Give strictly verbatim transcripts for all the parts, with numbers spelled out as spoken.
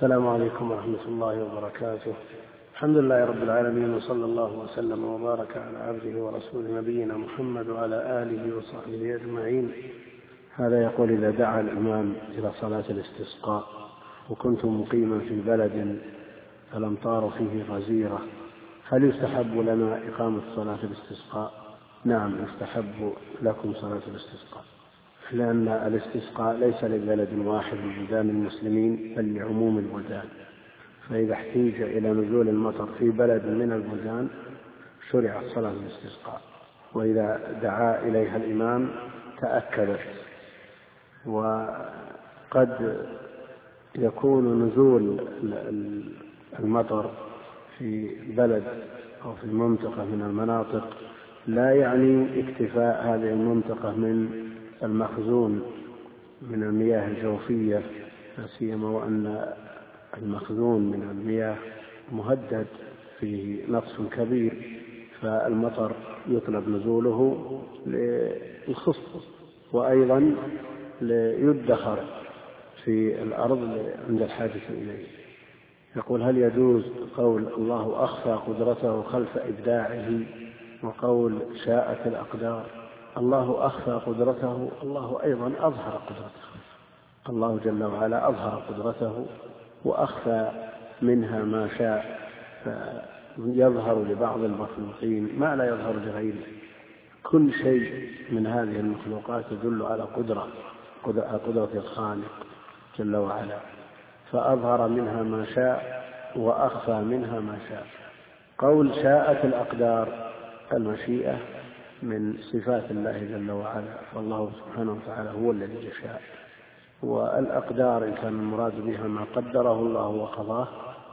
السلام عليكم ورحمة الله وبركاته. الحمد لله رب العالمين، وصلى الله وسلم وبارك على عبده ورسوله نبينا محمد وعلى آله وصحبه أجمعين. هذا يقول: إذا دعا الإمام إلى صلاة الاستسقاء وكنت مقيما في بلد الأمطار فيه غزيرة، هل يستحب لنا إقامة صلاة الاستسقاء؟ نعم، يستحب لكم صلاة الاستسقاء، لأن الاستسقاء ليس لبلد واحد من بلدان المسلمين بل لعموم البلدان، فإذا احتيج إلى نزول المطر في بلد من البلدان شرعت صلاة الاستسقاء، وإذا دعا إليها الإمام تأكدت. وقد يكون نزول المطر في بلد أو في منطقة من المناطق لا يعني اكتفاء هذه المنطقة من المخزون من المياه الجوفية، لا سيما وأن المخزون من المياه مهدد فيه نقص كبير، فالمطر يطلب نزوله للخصب وأيضا ليدخر في الأرض عند الحاجة إليه. يقول: هل يجوز قول الله أخفى قدرته خلف إبداعه وقول شاءت الأقدار؟ الله أخفى قدرته، الله أيضا أظهر قدرته. الله جل وعلا أظهر قدرته وأخفى منها ما شاء، فيظهر لبعض المخلوقين ما لا يظهر لغيره. كل شيء من هذه المخلوقات يدل على قدرة قدرة الخالق جل وعلا، فأظهر منها ما شاء وأخفى منها ما شاء. قول شاءت الأقدار، المشيئة من صفات الله جل وعلا، والله سبحانه وتعالى هو الذي يشاء، والأقدار إن كان المراد بها ما قدره الله وقضاه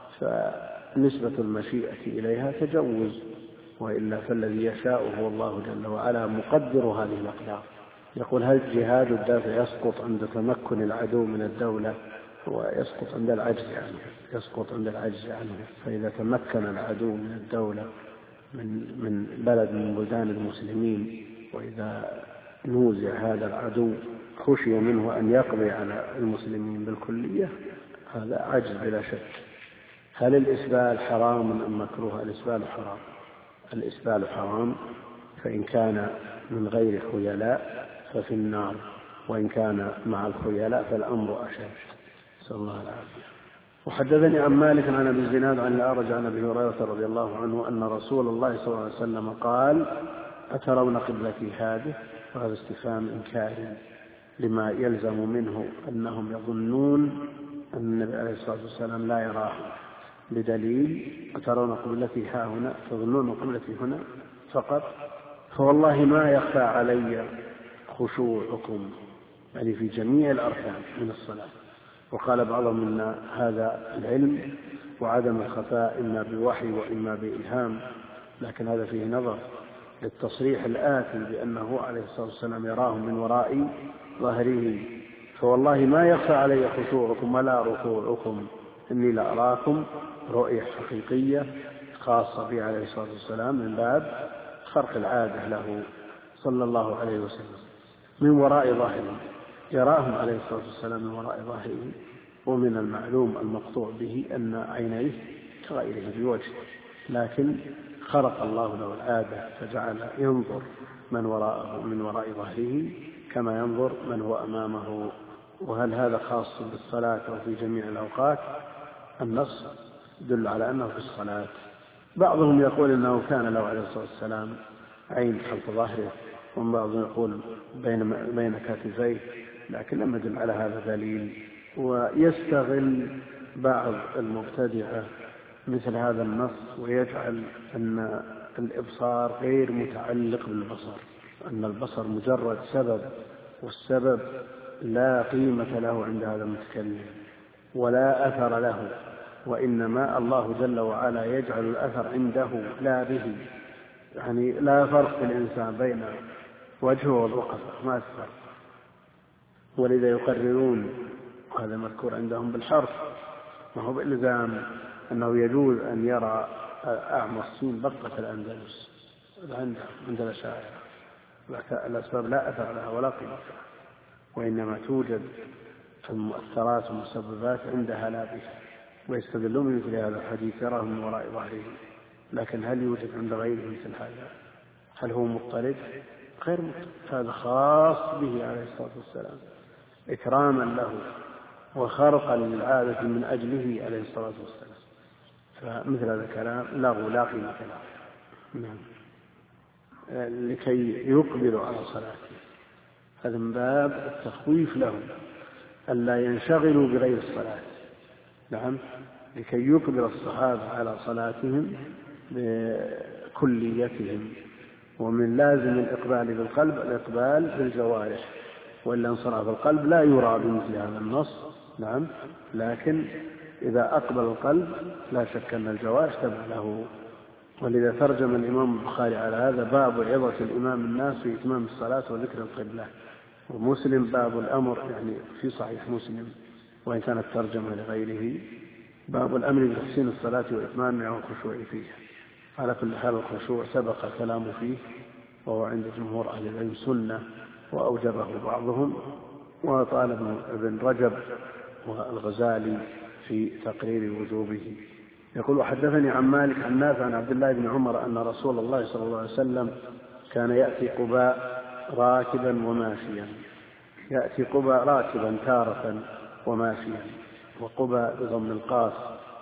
فنسبة المشيئة إليها تجوز، وإلا فالذي يشاء هو الله جل وعلا مقدر هذه الأقدار. يقول: هل جهاد الدافع يسقط عند تمكن العدو من الدولة؟ ويسقط عند العجز عنه، يسقط عند العجز عنه. فإذا تمكن العدو من الدولة من من بلد من بلدان المسلمين، وإذا نوزع هذا العدو خشي منه أن يقضي على المسلمين بالكلية، هذا عجز بلا شك. هل الإسبال حرام أم مكروه؟ الإسبال حرام، الإسبال حرام، فإن كان من غير خيلاء ففي النار، وإن كان مع الخيلاء فالأمر أشد، نسأل الله العافية. وحدثني عن مالك عن أبي الزناد عن الأعرج عن أبي هريرة رضي الله عنه أن رسول الله صلى الله عليه وسلم قال: أترون قبلتي هذه؟ وهذا استفهام إنكار لما يلزم منه أنهم يظنون أن النبي عليه الصلاة والسلام لا يراهم، بدليل: أترون قبلتي ها هنا؟ تظنون قبلتي هنا فقط؟ فوالله ما يخفى علي خشوعكم، يعني في جميع الأركان من الصلاة. وقال بعضهم منا هذا العلم وعدم الخفاء إما بوحي وإما بإلهام، لكن هذا فيه نظر للتصريح الآتي بأنه عليه الصلاة والسلام يراهم من وراء ظهره. فوالله ما يخفى علي خشوعكم ولا ركوعكم، إني لأراكم رؤية حقيقية خاصة به عليه الصلاة والسلام من باب خرق العادة له صلى الله عليه وسلم من وراء ظهره، يراهم عليه الصلاة والسلام من وراء ظهره. ومن المعلوم المقطوع به أن عينيه كغيره بوجه، لكن خرق الله له العادة فجعل ينظر من وراءه من وراء ظهره كما ينظر من هو أمامه. وهل هذا خاص بالصلاة أو في جميع الأوقات؟ النص يدل على أنه في الصلاة. بعضهم يقول إنه كان له عليه الصلاة والسلام عين خلف ظهره، وبعضهم يقول بين بين كتفيه، لكن لم يدل على هذا دليل. ويستغل بعض المبتدعة مثل هذا النص ويجعل أن الإبصار غير متعلق بالبصر، أن البصر مجرد سبب، والسبب لا قيمة له عند هذا المتكلم ولا أثر له، وإنما الله جل وعلا يجعل الأثر عنده لا به. يعني لا فرق في الإنسان بين وجهه والرقبة، ما أثر. ولذا يقررون، هذا مذكور عندهم بالحرف، ما هو بالإلزام، أنه يجوز أن يرى أعمى الصين بقة الأندلس عند الأشاعرة، الأسباب لا أثر لها ولا قيمة، وإنما توجد المؤثرات والمسببات عندها لا بها. ويستدلون بمثل هذا الحديث يراه من وراء ظهرهم. لكن هل يوجد عند غيره مثل هذا؟ هل هو مضطرد؟ غير مضطرد، هذا خاص به عليه الصلاة والسلام إكراما له وخرقا للعادة من أجله عليه الصلاة والسلام. فمثل هذا الكلام لغو لا قيمة له. نعم. لكي يقبلوا على صلاته، هذا من باب التخويف لهم ألا ينشغلوا بغير الصلاة. نعم، لكي يقبل الصحابة على صلاتهم بكليتهم. ومن لازم الإقبال بالقلب الإقبال بالجوارح، وإلا انصراف القلب لا يرى بمثل هذا النص. نعم، لكن إذا أقبل القلب لا شك أن الجوارح تبع له. ولذا ترجم الإمام البخاري على هذا باب عظة الإمام الناس في إتمام الصلاة وذكر القبلة، ومسلم باب الأمر، يعني في صحيح مسلم وإن كانت ترجمة لغيره، باب الأمر بتحسين الصلاة وإتمامها والخشوع فيه. على كل حال الخشوع سبق كلامه فيه، وهو عند جمهور أهل العلم سنة وأوجبه بعضهم، وقال ابن رجب والغزالي في تقرير وجوبه. يقول: وحدثني عن مالك عن نافع عن عبد الله بن عمر أن رسول الله صلى الله عليه وسلم كان يأتي قباء راكبا وماشيا. يأتي قباء راكبا تارة وماشيا، وقباء بضم القاف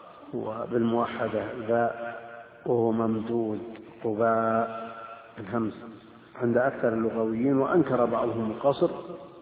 وبالموحدة ذا، وهو ممدود قباء الهمز عند أكثر اللغويين، وأنكر بعضهم القصر،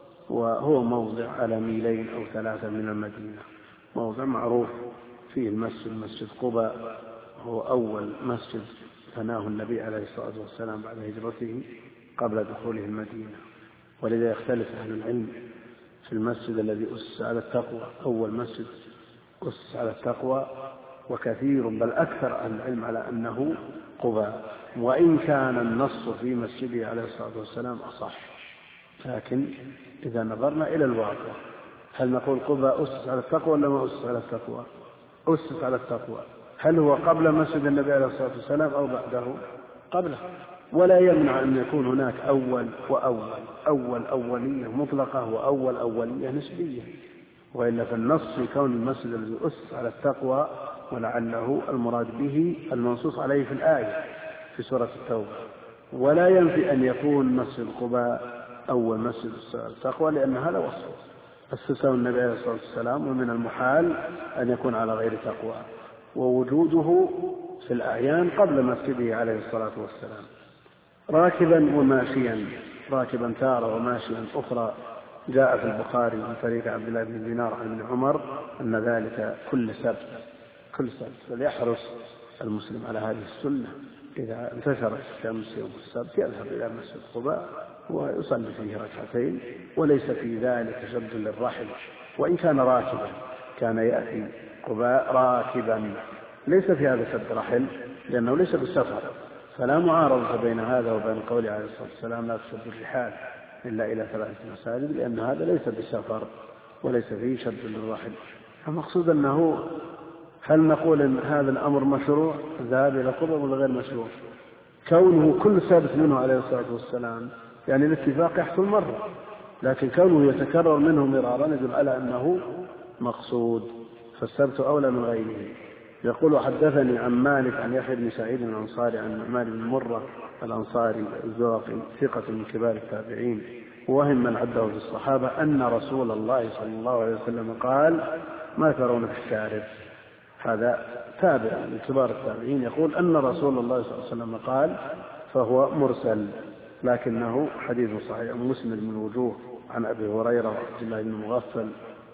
وهو موضع على ميلين أو ثلاثة من المدينة، موضع معروف فيه المسجد، مسجد قباء، هو أول مسجد بناه النبي عليه الصلاة والسلام بعد هجرته قبل دخوله المدينة. ولذا يختلف أهل العلم في المسجد الذي أسس على التقوى، أول مسجد أسس على التقوى، وكثير بل أكثر أهل العلم على أنه قباء، وإن كان النص في مسجده عليه الصلاة والسلام أصح. لكن إذا نظرنا إلى الواقع، هل نقول قباء أسس على التقوى ولا ما أسس على التقوى؟ أسس على التقوى. هل هو قبل مسجد النبي عليه الصلاة والسلام أو بعده؟ قبله. ولا يمنع أن يكون هناك أول وأول، أول أولية مطلقة وأول أولية نسبية، وإلا في النص في كون المسجد الذي أسس على التقوى، ولعله المراد به المنصوص عليه في الآية في سورة التوبة. ولا ينفي أن يكون مسجد قباء أول مسجد التقوى، لأن هذا وصف أسسه النبي عليه الصلاة والسلام، ومن المحال أن يكون على غير تقوى، ووجوده في الأعيان قبل مسجده عليه الصلاة والسلام. راكبا وماشيا، راكبا تارة وماشيا أخرى. جاء في البخاري من طريق عبد الله بن دينار عن ابن عمر أن ذلك كل سبت، كل سبت، فليحرص المسلم على هذه السنة. إذا انتشرت الشمس يوم السبت يذهب إلى مسجد قباء ويصلي فيه ركعتين، وليس في ذلك شد للرحل، وإن كان راكبا كان يأتي قباء راكبا، ليس في هذا شد رحل لأنه ليس بالسفر، فلا معارضة بين هذا وبين قوله عليه الصلاة والسلام لا تشد الرحال إلا إلى ثلاثة مساجد، لأن هذا ليس بالسفر وليس فيه شد للرحل. المقصود أنه هل نقول أن هذا الأمر مشروع الذهاب إلى قباء ولا غير مشروع؟ كونه كل ثابت منه عليه الصلاة والسلام يعني الاتفاق يحصل مرة، لكن كونه يتكرر منه مرارا يدل على أنه مقصود، فالسبت أولى من غيره. يقول: حدثني عن مالك عن يحيى بن سعيد الأنصاري عن نعمان بن مرة الأنصاري الزرقي ثقة من كبار التابعين، وهم من عده في الصحابة، أن رسول الله صلى الله عليه وسلم قال: ما ترون في الشارب؟ هذا تابع من كبار التابعين يقول أن رسول الله صلى الله عليه وسلم قال، فهو مرسل، لكنه حديث صحيح مسند من وجوه عن أبي هريرة وعبد الله بن مغفل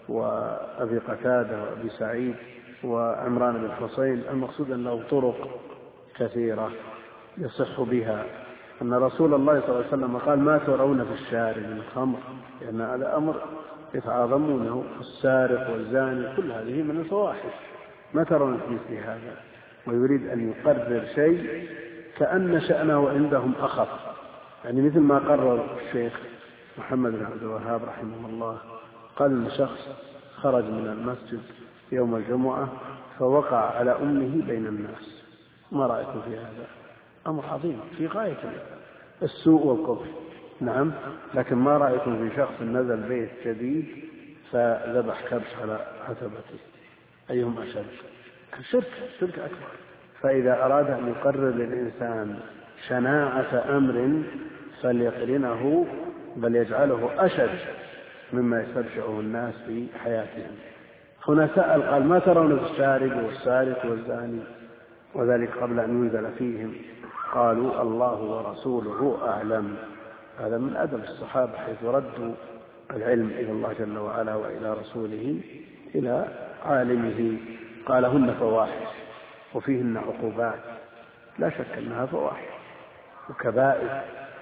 وأبي قتادة وأبي سعيد وعمران بن حسين. المقصود أن له طرق كثيرة يصح بها أن رسول الله صلى الله عليه وسلم قال: ما ترون في الشارب من الخمر، لأن هذا أمر يتعاظمونه، السارق والزاني كل هذه من الفواحش، ما ترون في مثل هذا، ويريد أن يقرر شيء كأن شأنه عندهم أخف، يعني مثل ما قرر الشيخ محمد بن عبد الوهاب رحمه الله، قال إن شخص خرج من المسجد يوم الجمعة فوقع على أمه بين الناس. ما رأيكم في هذا؟ أمر عظيم في غاية السوء والقبح. نعم، لكن ما رأيكم في شخص نزل بيت جديد فذبح كبش على عتبته؟ أيهم أشد؟ الشرك، الشرك أكبر. فإذا أراد أن يقرر للإنسان شناعة أمر فليقرنه بل يجعله أشد مما يستبشعه الناس في حياتهم. هنا سأل قال: ما ترون في الشارب والسارق والزاني؟ وذلك قبل أن ينزل فيهم. قالوا: الله ورسوله أعلم. هذا من أدب الصحابة حيث ردوا العلم إلى الله جل وعلا وإلى رسوله إلى عالمه. قال: هن فواحش وفيهن عقوبات، لا شك أنها فواحش وكبائر.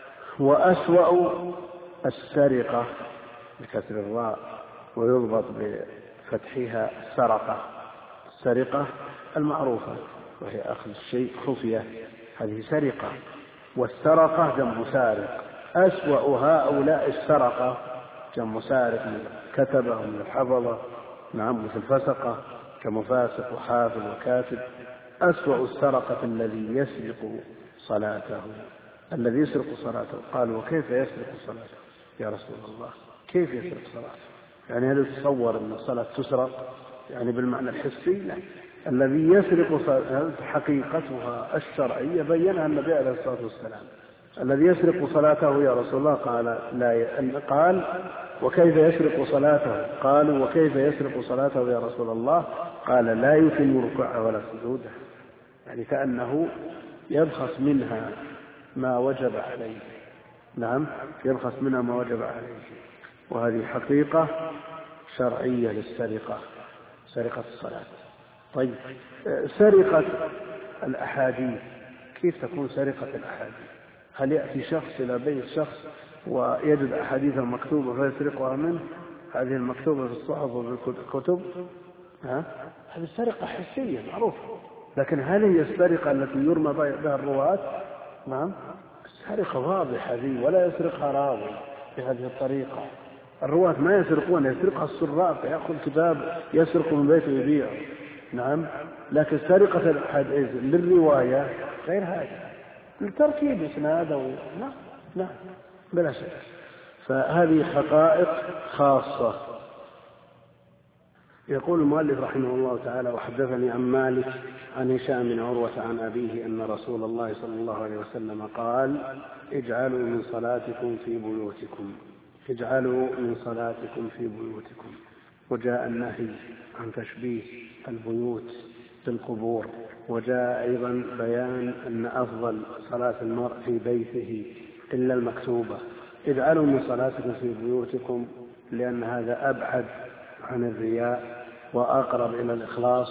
وأسوأ السرقة بكسر الراء ويضبط بفتحها السرقة. السرقة المعروفة وهي أخذ الشيء خفية، هذه سرقة. والسرقة جمع سارق. أسوأ هؤلاء السرقة جمع سارق، من كتبه ومن الحفظة، نعم، مثل فسقة كمفاسق وحافظ وكاتب. أسوأ السرقة الذي يسرق صلاته، الذي يسرق صلاته. قال: وكيف يسرق صلاته يا رسول الله؟ كيف يسرق صلاته؟ يعني هل يتصور أن الصلاة تسرق يعني بالمعنى الحسي؟ لا. الذي يسرق حقيقتها الشرعية بينها النبي عليه الصلاة والسلام. الذي يسرق صلاته يا رسول الله قال لا ي... قال: وكيف يسرق صلاته؟ قالوا: وكيف يسرق صلاته يا رسول الله؟ قال: لا يتم ركوعه ولا سجوده. يعني كأنه يبخس منها ما وجب عليه. نعم، يبخس منها ما وجب عليه. وهذه حقيقة شرعية للسرقة، سرقة الصلاة. طيب، سرقة الأحاديث، كيف تكون سرقة الأحاديث؟ هل يأتي شخص إلى بيت شخص ويجد أحاديث مكتوبة فيسرقها منه؟ هذه المكتوبة في الصحف وفي الكتب، ها؟ هذه سرقة حسية معروفة. لكن هل هي السرقة التي يرمى بها الرواة؟ نعم، السرقة واضحة هذه، ولا يسرقها راوي بهذه الطريقة. الرواة ما يسرقون، يسرقها السراق، يأخذ كتاب يسرق من بيته يبيعه. نعم، لكن سرقة الحديث للرواية غير هذا، لتركيب إسناد. نعم نعم بلا شك. فهذه حقائق خاصة. يقول المؤلف رحمه الله تعالى: وحدثني عن مالك عن هشام بن عروة عن أبيه أن رسول الله صلى الله عليه وسلم قال: اجعلوا من صلاتكم في بيوتكم، اجعلوا من صلاتكم في بيوتكم. وجاء النهي عن تشبيه البيوت بالقبور. وجاء أيضا بيان أن أفضل صلاة المرء في بيته إلا المكتوبة. اجعلوا من صلاتكم في بيوتكم، لأن هذا أبعد عن الرياء وأقرب إلى الإخلاص،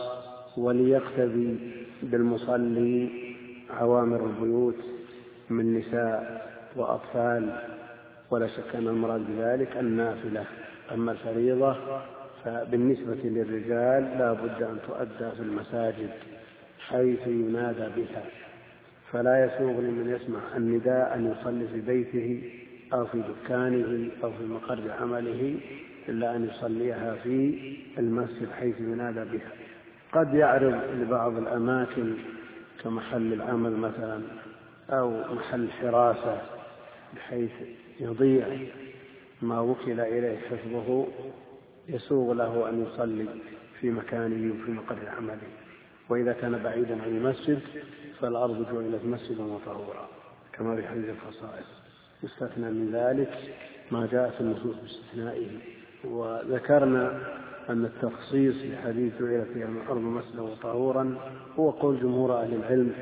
وليقتدي بالمصلي عوامر البيوت من نساء وأطفال. ولا شك أن المراد بذلك النافلة. أما الفريضة فبالنسبة للرجال لا بد أن تؤدى في المساجد حيث ينادى بها، فلا يسوغ لمن يسمع النداء أن يصلي في بيته أو في دكانه أو في مقر عمله، إلا أن يصليها في المسجد حيث ينادى بها. قد يعرض لبعض الأماكن كمحل العمل مثلا أو محل حراسة بحيث يضيع ما وكل إليه حفظه، يسوغ له أن يصلي في مكانه وفي مقر عمله. وإذا كان بعيدا عن المسجد فالأرض جعلت مسجدا وطهورا كما في حديث الخصائص. يستثنى من ذلك ما جاء في النصوص باستثنائه. وذكرنا أن التخصيص بحديث جعلت فيها الأرض مسجدا وطهورا هو قول جمهور أهل العلم.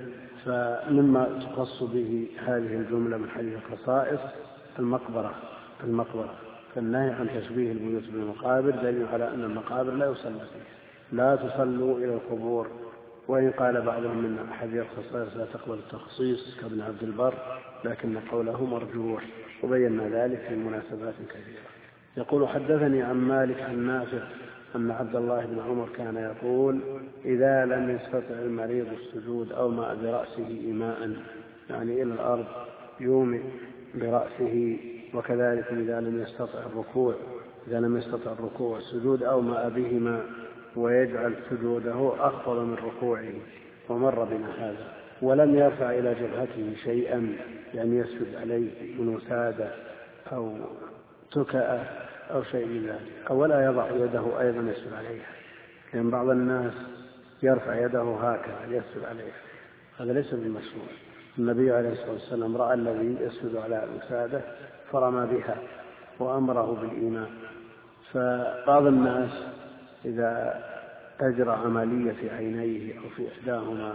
فمما تخص به هذه الجملة من حديث الخصائص المقبرة المقبرة فالنهي عن تشبيه البيوت بالمقابر دليل على أن المقابر لا يصلى فيها. لا تصلوا إلى القبور. وإن قال بعضهم من أحاديث الخصائص لا تقبل التخصيص كابن عبد البر، لكن قوله مرجوح، وبينا ذلك في مناسبات كثيرة. يقول: حدثني عن مالك عن نافع أن عبد الله بن عمر كان يقول: إذا لم يستطع المريض السجود أومأ برأسه إيماء، يعني إلى الأرض يومئ برأسه. وكذلك إذا لم يستطع الركوع إذا لم يستطع الركوع والسجود أومأ بهما، ويجعل سجوده أخفض من ركوعه. ومر بنا هذا. ولم يرفع إلى جبهته شيئا، يعني يسجد عليه من وسادة أو تكأة أو شيء من ذلك، ولا يضع يده أيضا يسجد عليها. لأن بعض الناس يرفع يده هكذا يسجد عليه، هذا ليس بالمشروع. النبي عليه الصلاة والسلام رأى الذي يسجد على وساده فرمى بها وأمره بالإيمان. فبعض الناس إذا أجرى عملية في عينيه أو في إحداهما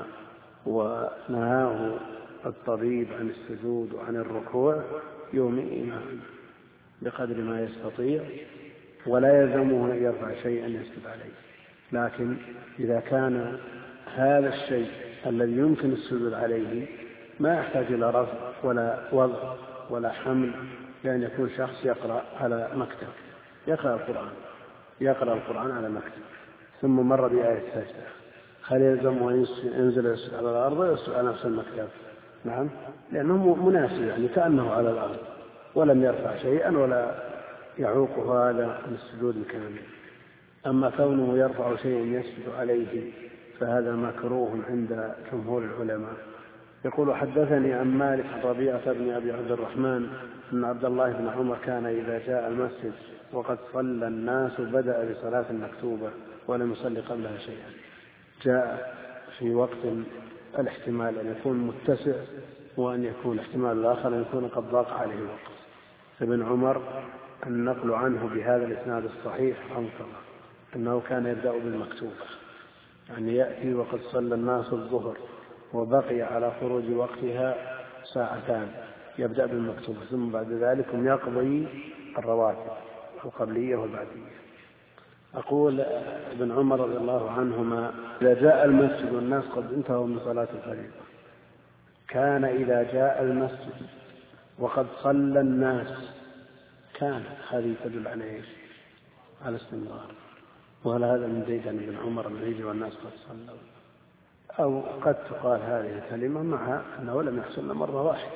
ونهاه الطبيب عن السجود وعن الركوع يومئ إيمان بقدر ما يستطيع، ولا يلزمه أن يرفع شيئا يسجد عليه. لكن إذا كان هذا الشيء الذي يمكن السجود عليه ما يحتاج إلى رفع ولا وضع ولا حمل، لأن يكون شخص يقرأ على مكتب يقرأ القرآن يقرأ القرآن على مكتب ثم مر بآية السجدة، هل يلزمه أن ينزل يسجد على الأرض ويسجد على نفس المكتب؟ نعم، لأنه مناسب، يعني كأنه على الأرض ولم يرفع شيئا ولا يعوق هذا عن السجود الكامل. أما كونه يرفع شيئا يسجد عليه فهذا مكروه عند جمهور العلماء. يقول حدثني عن مالك ربيعة بن أبي عبد الرحمن أن عبد الله بن عمر كان إذا جاء المسجد وقد صلى الناس بدأ بصلاة مكتوبة ولم يصلي قبلها شيئا. جاء في وقت الاحتمال أن يكون متسع وأن يكون الاحتمال الآخر أن يكون قد ضاق عليه الوقت. ابن عمر النقل عنه بهذا الإسناد الصحيح أنكر أنه كان يبدأ بالمكتوبة، يعني يأتي وقد صلى الناس الظهر وبقي على خروج وقتها ساعتان يبدأ بالمكتوبة، ثم بعد ذلك يقضي الرواتب القبلية والبعدية. أقول ابن عمر رضي الله عنهما إذا جاء المسجد والناس قد انتهوا من صلاة الفريضة كان إذا جاء المسجد وقد صلى الناس كان، هذه تدل على ايش؟ على استمرار. وهل هذا من ديدن ابن عمر أن يجي والناس قد صلوا؟ أو قد تقال هذه الكلمة مع أنه لم يحصل مرة واحدة،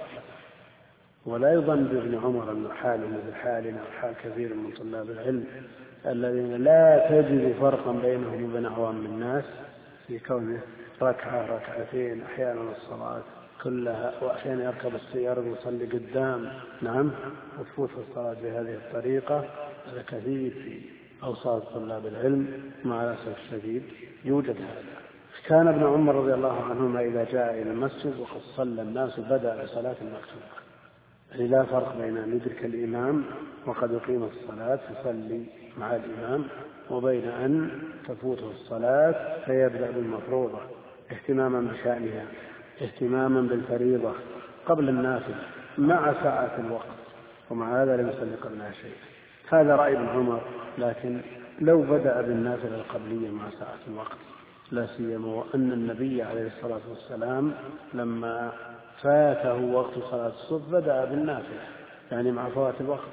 ولا يظن بابن عمر أن حاله مثل حالنا وحال كثير من طلاب العلم الذين لا تجد فرقا بينهم وبين عوام الناس في كونه ركعة ركعتين أحيانا الصلاة كلها، وأحيانا يركب السيارة ويصلي قدام، نعم، وتفوت الصلاة بهذه الطريقة. هذا كثير في أوساط طلاب العلم مع الأسف الشديد يوجد هذا. كان ابن عمر رضي الله عنهما إذا جاء إلى المسجد وقد صلى الناس بدأ بصلاة المكتوبة، يعني لا فرق بين أن يدرك الإمام وقد يقيم الصلاة يصلي مع الإمام وبين أن تفوته الصلاة فيبدأ بالمفروضة اهتماما بشأنها، اهتماما بالفريضة قبل النافلة مع ساعة الوقت، ومع هذا لم يصلي قبلها شيء. هذا رأي ابن عمر. لكن لو بدأ بالنافلة القبلية مع ساعة الوقت، لا سيما وأن النبي عليه الصلاة والسلام لما فاته وقت صلاة الصبح بدأ بالنافلة يعني مع فوات الوقت.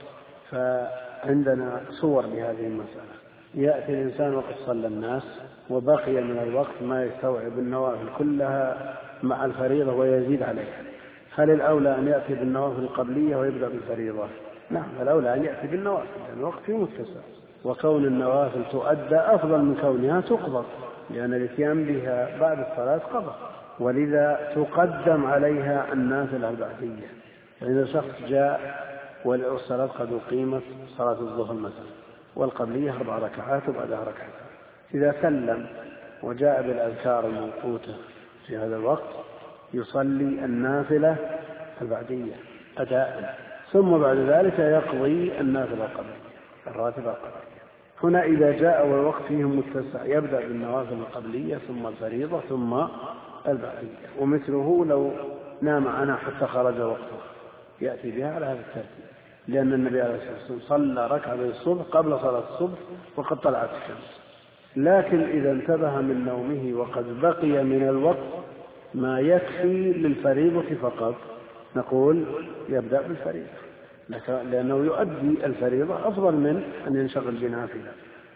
فعندنا صور لهذه المسألة. يأتي الإنسان وقد صلى الناس وبقي من الوقت ما يستوعب النوافل كلها مع الفريضة ويزيد عليها، هل الأولى أن يأتي بالنوافل القبلية ويبدأ بالفريضة؟ نعم، الأولى أن يأتي بالنوافل لأن الوقت فيه متسع، وكون النوافل تؤدى أفضل من كونها تقضى، لأن الاتيان بها بعد الصلاة قضى، ولذا تقدم عليها النافلة البعدية. فإذا شخص جاء والصلاة قد أقيمت صلاة الظهر مثلا والقبلية أربع ركعات وبعدها ركعتين، إذا سلم وجاء بالأذكار الموقوتة في هذا الوقت يصلي النافلة البعدية أداء، ثم بعد ذلك يقضي النافلة القبلية الراتبة القبلية. هنا إذا جاء والوقت فيهم متسع يبدأ بالنوافل القبلية ثم الفريضة ثم البعدية. ومثله لو نام عنها حتى خرج وقته يأتي بها على هذا الترتيب، لأن النبي عليه الصلاة والسلام صلى ركعتي الصبح قبل صلاة الصبح وقد طلعت الشمس. لكن إذا انتبه من نومه وقد بقي من الوقت ما يكفي للفريضة فقط نقول يبدأ بالفريضة، لأنه يؤدي الفريضة أفضل من أن ينشغل بنافلة.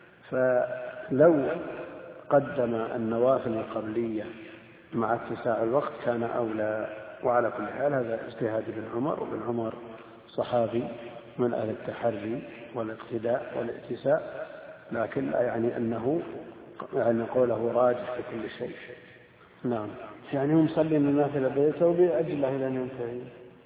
فلو قدم النوافل القبلية مع اتساع الوقت كان أولى. وعلى كل حال هذا اجتهاد ابن عمر، وابن عمر صحابي من أهل التحري والاقتداء والاتساء، لكن لا يعني أنه يعني قوله راجح في كل شيء. نعم، يعني هم مصلين النافلة بيته وبأجله إلى أن ينتهي،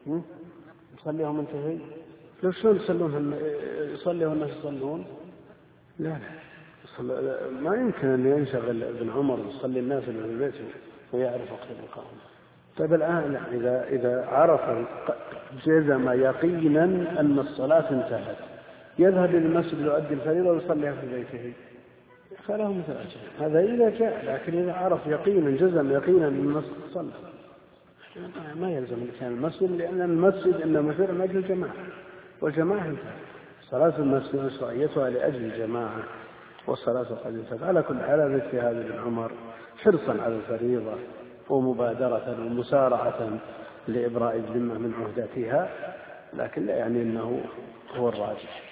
يصليهم انتهي. لو شلون يصلون يصلي والناس يصلون؟ لا لا، ما يمكن أن ينشغل ابن عمر يصلي الناس اللي في البيت ويعرف وقت الإقامة. طيب الآن إذا إذا عرف جزم يقينا أن الصلاة انتهت يذهب إلى المسجد يؤدي الفريضة ويصليها في بيته فله مثل أجل. هذا إذا جاء، لكن إذا عرف يقينا جزم يقينا أن المسجد صلى ما يلزم الإنسان المسجد، لأن المسجد إنما في من أجل الجماعة والجماعة انتهت. صلاة المسجد مشروعيتها لأجل الجماعة والصلاة قد انتهت. على كل حال هذا اجتهاد ابن عمر حرصا على الفريضة ومبادرة ومسارعة لإبراء الذمة من عهدتها، لكن لا يعني أنه هو الراجح.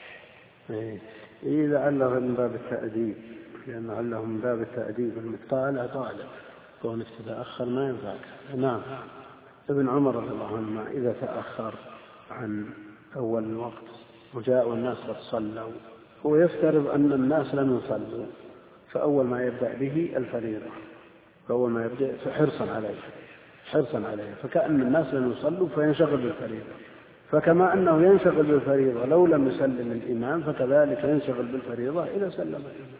إذا عله من باب التأديب، لأن عله من باب التأديب المطالع طالب كون تتأخر ما ينفعك. نعم. ابن عمر رضي الله عنه إذا تأخر عن أول الوقت وجاء الناس قد صلوا هو يفترض أن الناس لم يصلوا، فأول ما يبدأ به الفريضة، فأول ما يبدأ حرصا عليه حرصا عليه فكأن الناس لم يصلوا فينشغل بالفريضة، فكما أنه ينشغل بالفريضة لو لم يسلم الإمام فكذلك ينشغل بالفريضة إذا سلم الإمام.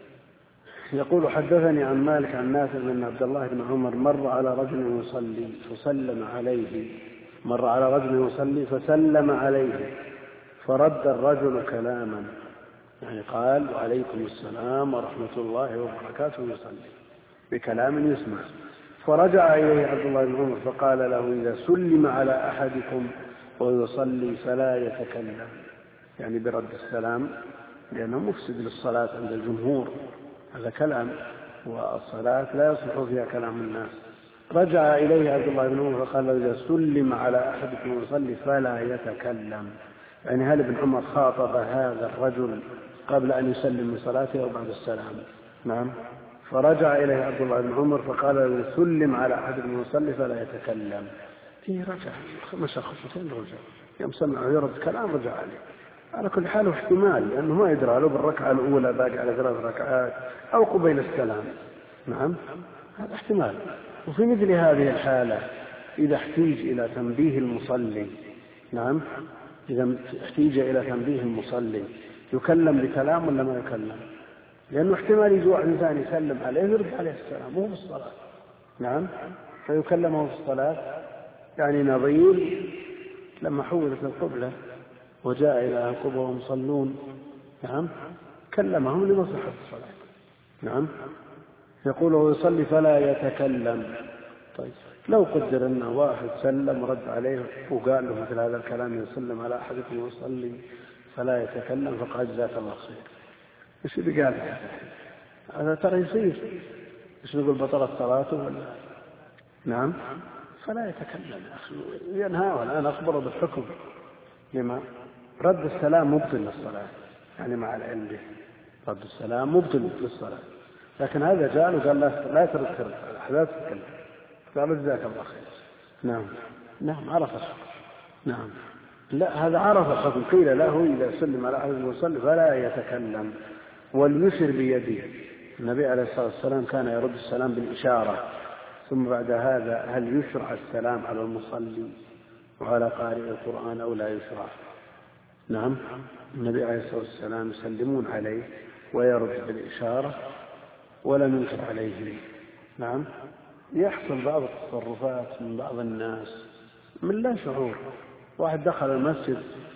يقول حدثني عن مالك عن نافع أن عبد الله بن عمر مر على رجل يصلي فسلم عليه مر على رجل يصلي فسلم عليه فرد الرجل كلاما، يعني قال وعليكم السلام ورحمة الله وبركاته يصلي بكلام يسمع، فرجع إليه عبد الله بن عمر فقال له إذا سلم على أحدكم ويصلي فلا يتكلم، يعني برد السلام لأنه مفسد للصلاة عند الجمهور، هذا كلام والصلاة لا يصلح فيها كلام الناس. رجع إليه عبد الله بن عمر فقال له إذا سلم على أحدكم ويصلي فلا يتكلم، يعني هل ابن عمر خاطب هذا الرجل قبل أن يسلم من صلاته أو بعد السلام؟ نعم. فرجع إليه عبد الله بن عمر فقال له إذا سلم على أحدكم ويصلي فلا يتكلم. فيه رجع مشى خطوتين رجع يوم سمعه يرد كلام رجع عليه. على كل حال احتمال لأنه ما يدرى له بالركعة الأولى باقي على ثلاث ركعات أو قبيل السلام. نعم هذا احتمال. وفي مثل هذه الحالة إذا احتيج إلى تنبيه المصلي، نعم إذا احتيج إلى تنبيه المصلي يكلم بكلام ولا ما يكلم؟ لأنه احتمال يجي واحد إنسان يسلم عليه ويرد عليه السلام وهو في الصلاة، نعم فيكلمه في الصلاة، يعني نظير لما حولت القبلة وجاء إلى القبة وهم يصلون، نعم كلمهم لمصلحة الصلاة، نعم يقول ويصلي فلا يتكلم. طيب لو قدر أنه واحد سلم ورد عليه وقال له مثل هذا الكلام يسلم على أحدكم ويصلي فلا يتكلم فقد جزاك الله خير، إيش اللي قال هذا ترى يصير إيش نقول بطلت صلاته ولا؟ نعم فلا يتكلم يا أخي ينهى. الآن أخبره بالحكم لما رد السلام مبطل للصلاة، يعني مع العلم به رد السلام مبطل للصلاة، لكن هذا جاء وقال لا لا ترد لا تتكلم قال جزاك الله خير. نعم نعم عرف الحكم. نعم لا هذا عرف الحكم. قيل له إذا سلم على أحد المصلي فلا يتكلم وليشر بيده. النبي عليه الصلاة والسلام كان يرد السلام بالإشارة، ثم بعد هذا هل يشرع السلام على المصلي وعلى قارئ القرآن أو لا يشرع؟ نعم النبي عليه الصلاة والسلام يسلمون عليه ويرد بالإشارة ولم ينكر عليه. نعم يحصل بعض التصرفات من بعض الناس من لا شعور. واحد دخل المسجد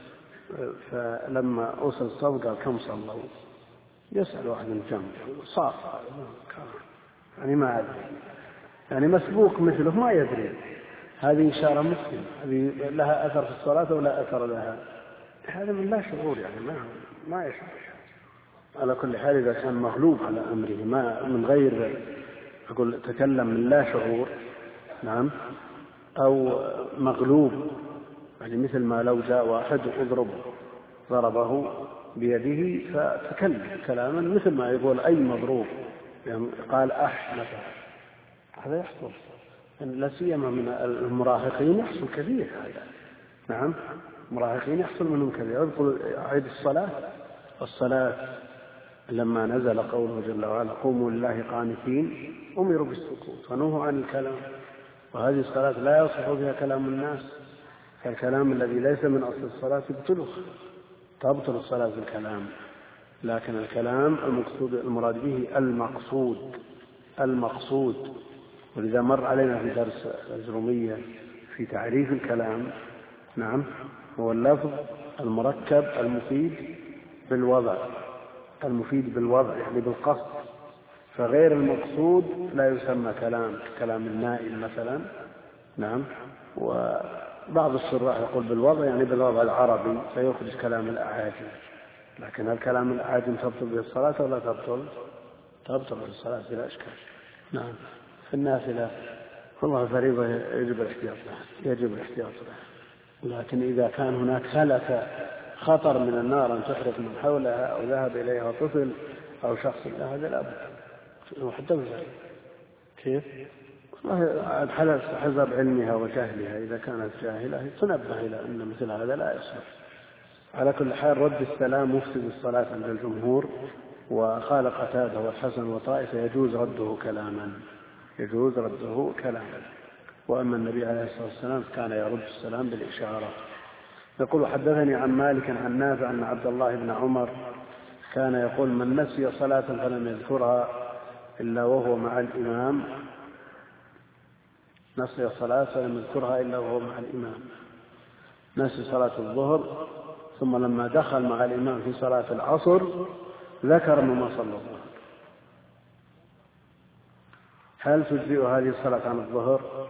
فلما أوصل الصف قال كم صلوا؟ يسأل واحد من جنبه صار يعني ما أدري، يعني مسبوق مثله ما يدري. هذه إشارة مسلم، هذه لها أثر في الصلاة ولا أثر لها؟ هذا من لا شعور يعني ما ما يشعر. على كل حال إذا كان مغلوب على أمره ما من غير أقول تكلم من لا شعور، نعم أو مغلوب يعني مثل ما لو جاء واحد اضربه ضربه بيده فتكلم كلاما مثل ما يقول أي مضروب، يعني قال أح مثلا، هذا يحصل لا سيما من المراهقين يحصل كثير هذا. نعم مراهقين يحصل منهم كثير. يقول عيد الصلاة الصلاة لما نزل قوله جل وعلا قوموا لله قانتين أمروا بالسكوت ونهوا عن الكلام، وهذه الصلاة لا يصح فيها كلام الناس، فالكلام الذي ليس من أصل الصلاة يبطله، تبطل الصلاة بالكلام. لكن الكلام المقصود المراد به المقصود المقصود ولذا مر علينا في درس الأجرومية في تعريف الكلام. نعم، هو اللفظ المركب المفيد بالوضع المفيد بالوضع يعني بالقصد، فغير المقصود لا يسمى كلام كلام النائم مثلا. نعم، وبعض الشراح يقول بالوضع يعني بالوضع العربي فيخرج كلام الأعاجم. لكن هل كلام الأعاجم تبطل به الصلاة ولا تبطل؟ تبطل به الصلاة بلا إشكال. نعم، في النافلة والله الفريضة يجب الاحتياط لها يجب الاحتياط لها، لكن إذا كان هناك هلك خطر من النار أن تحرق من حولها أو ذهب إليها طفل أو شخص لا، هذا لا بد حتى كيف والله حسب علمها وجهلها. إذا كانت جاهلة تنبه إلى أن مثل هذا لا يصلح. على كل حال رد السلام مفسد الصلاة عند الجمهور، وقال قتادة والحسن وطائفة يجوز رده كلاما يجوز رده كلاما وأما النبي عليه الصلاة والسلام كان يرد السلام بالإشارة. يقول حدثني عن مالك عن نافع أن عبد الله بن عمر كان يقول من نسي صلاة فلم يذكرها إلا وهو مع الإمام نسي صلاة فلم يذكرها إلا وهو مع الإمام نسي صلاة الظهر ثم لما دخل مع الإمام في صلاة العصر ذكر ما صلى الظهر. هل تجزئ هذه الصلاة عن الظهر؟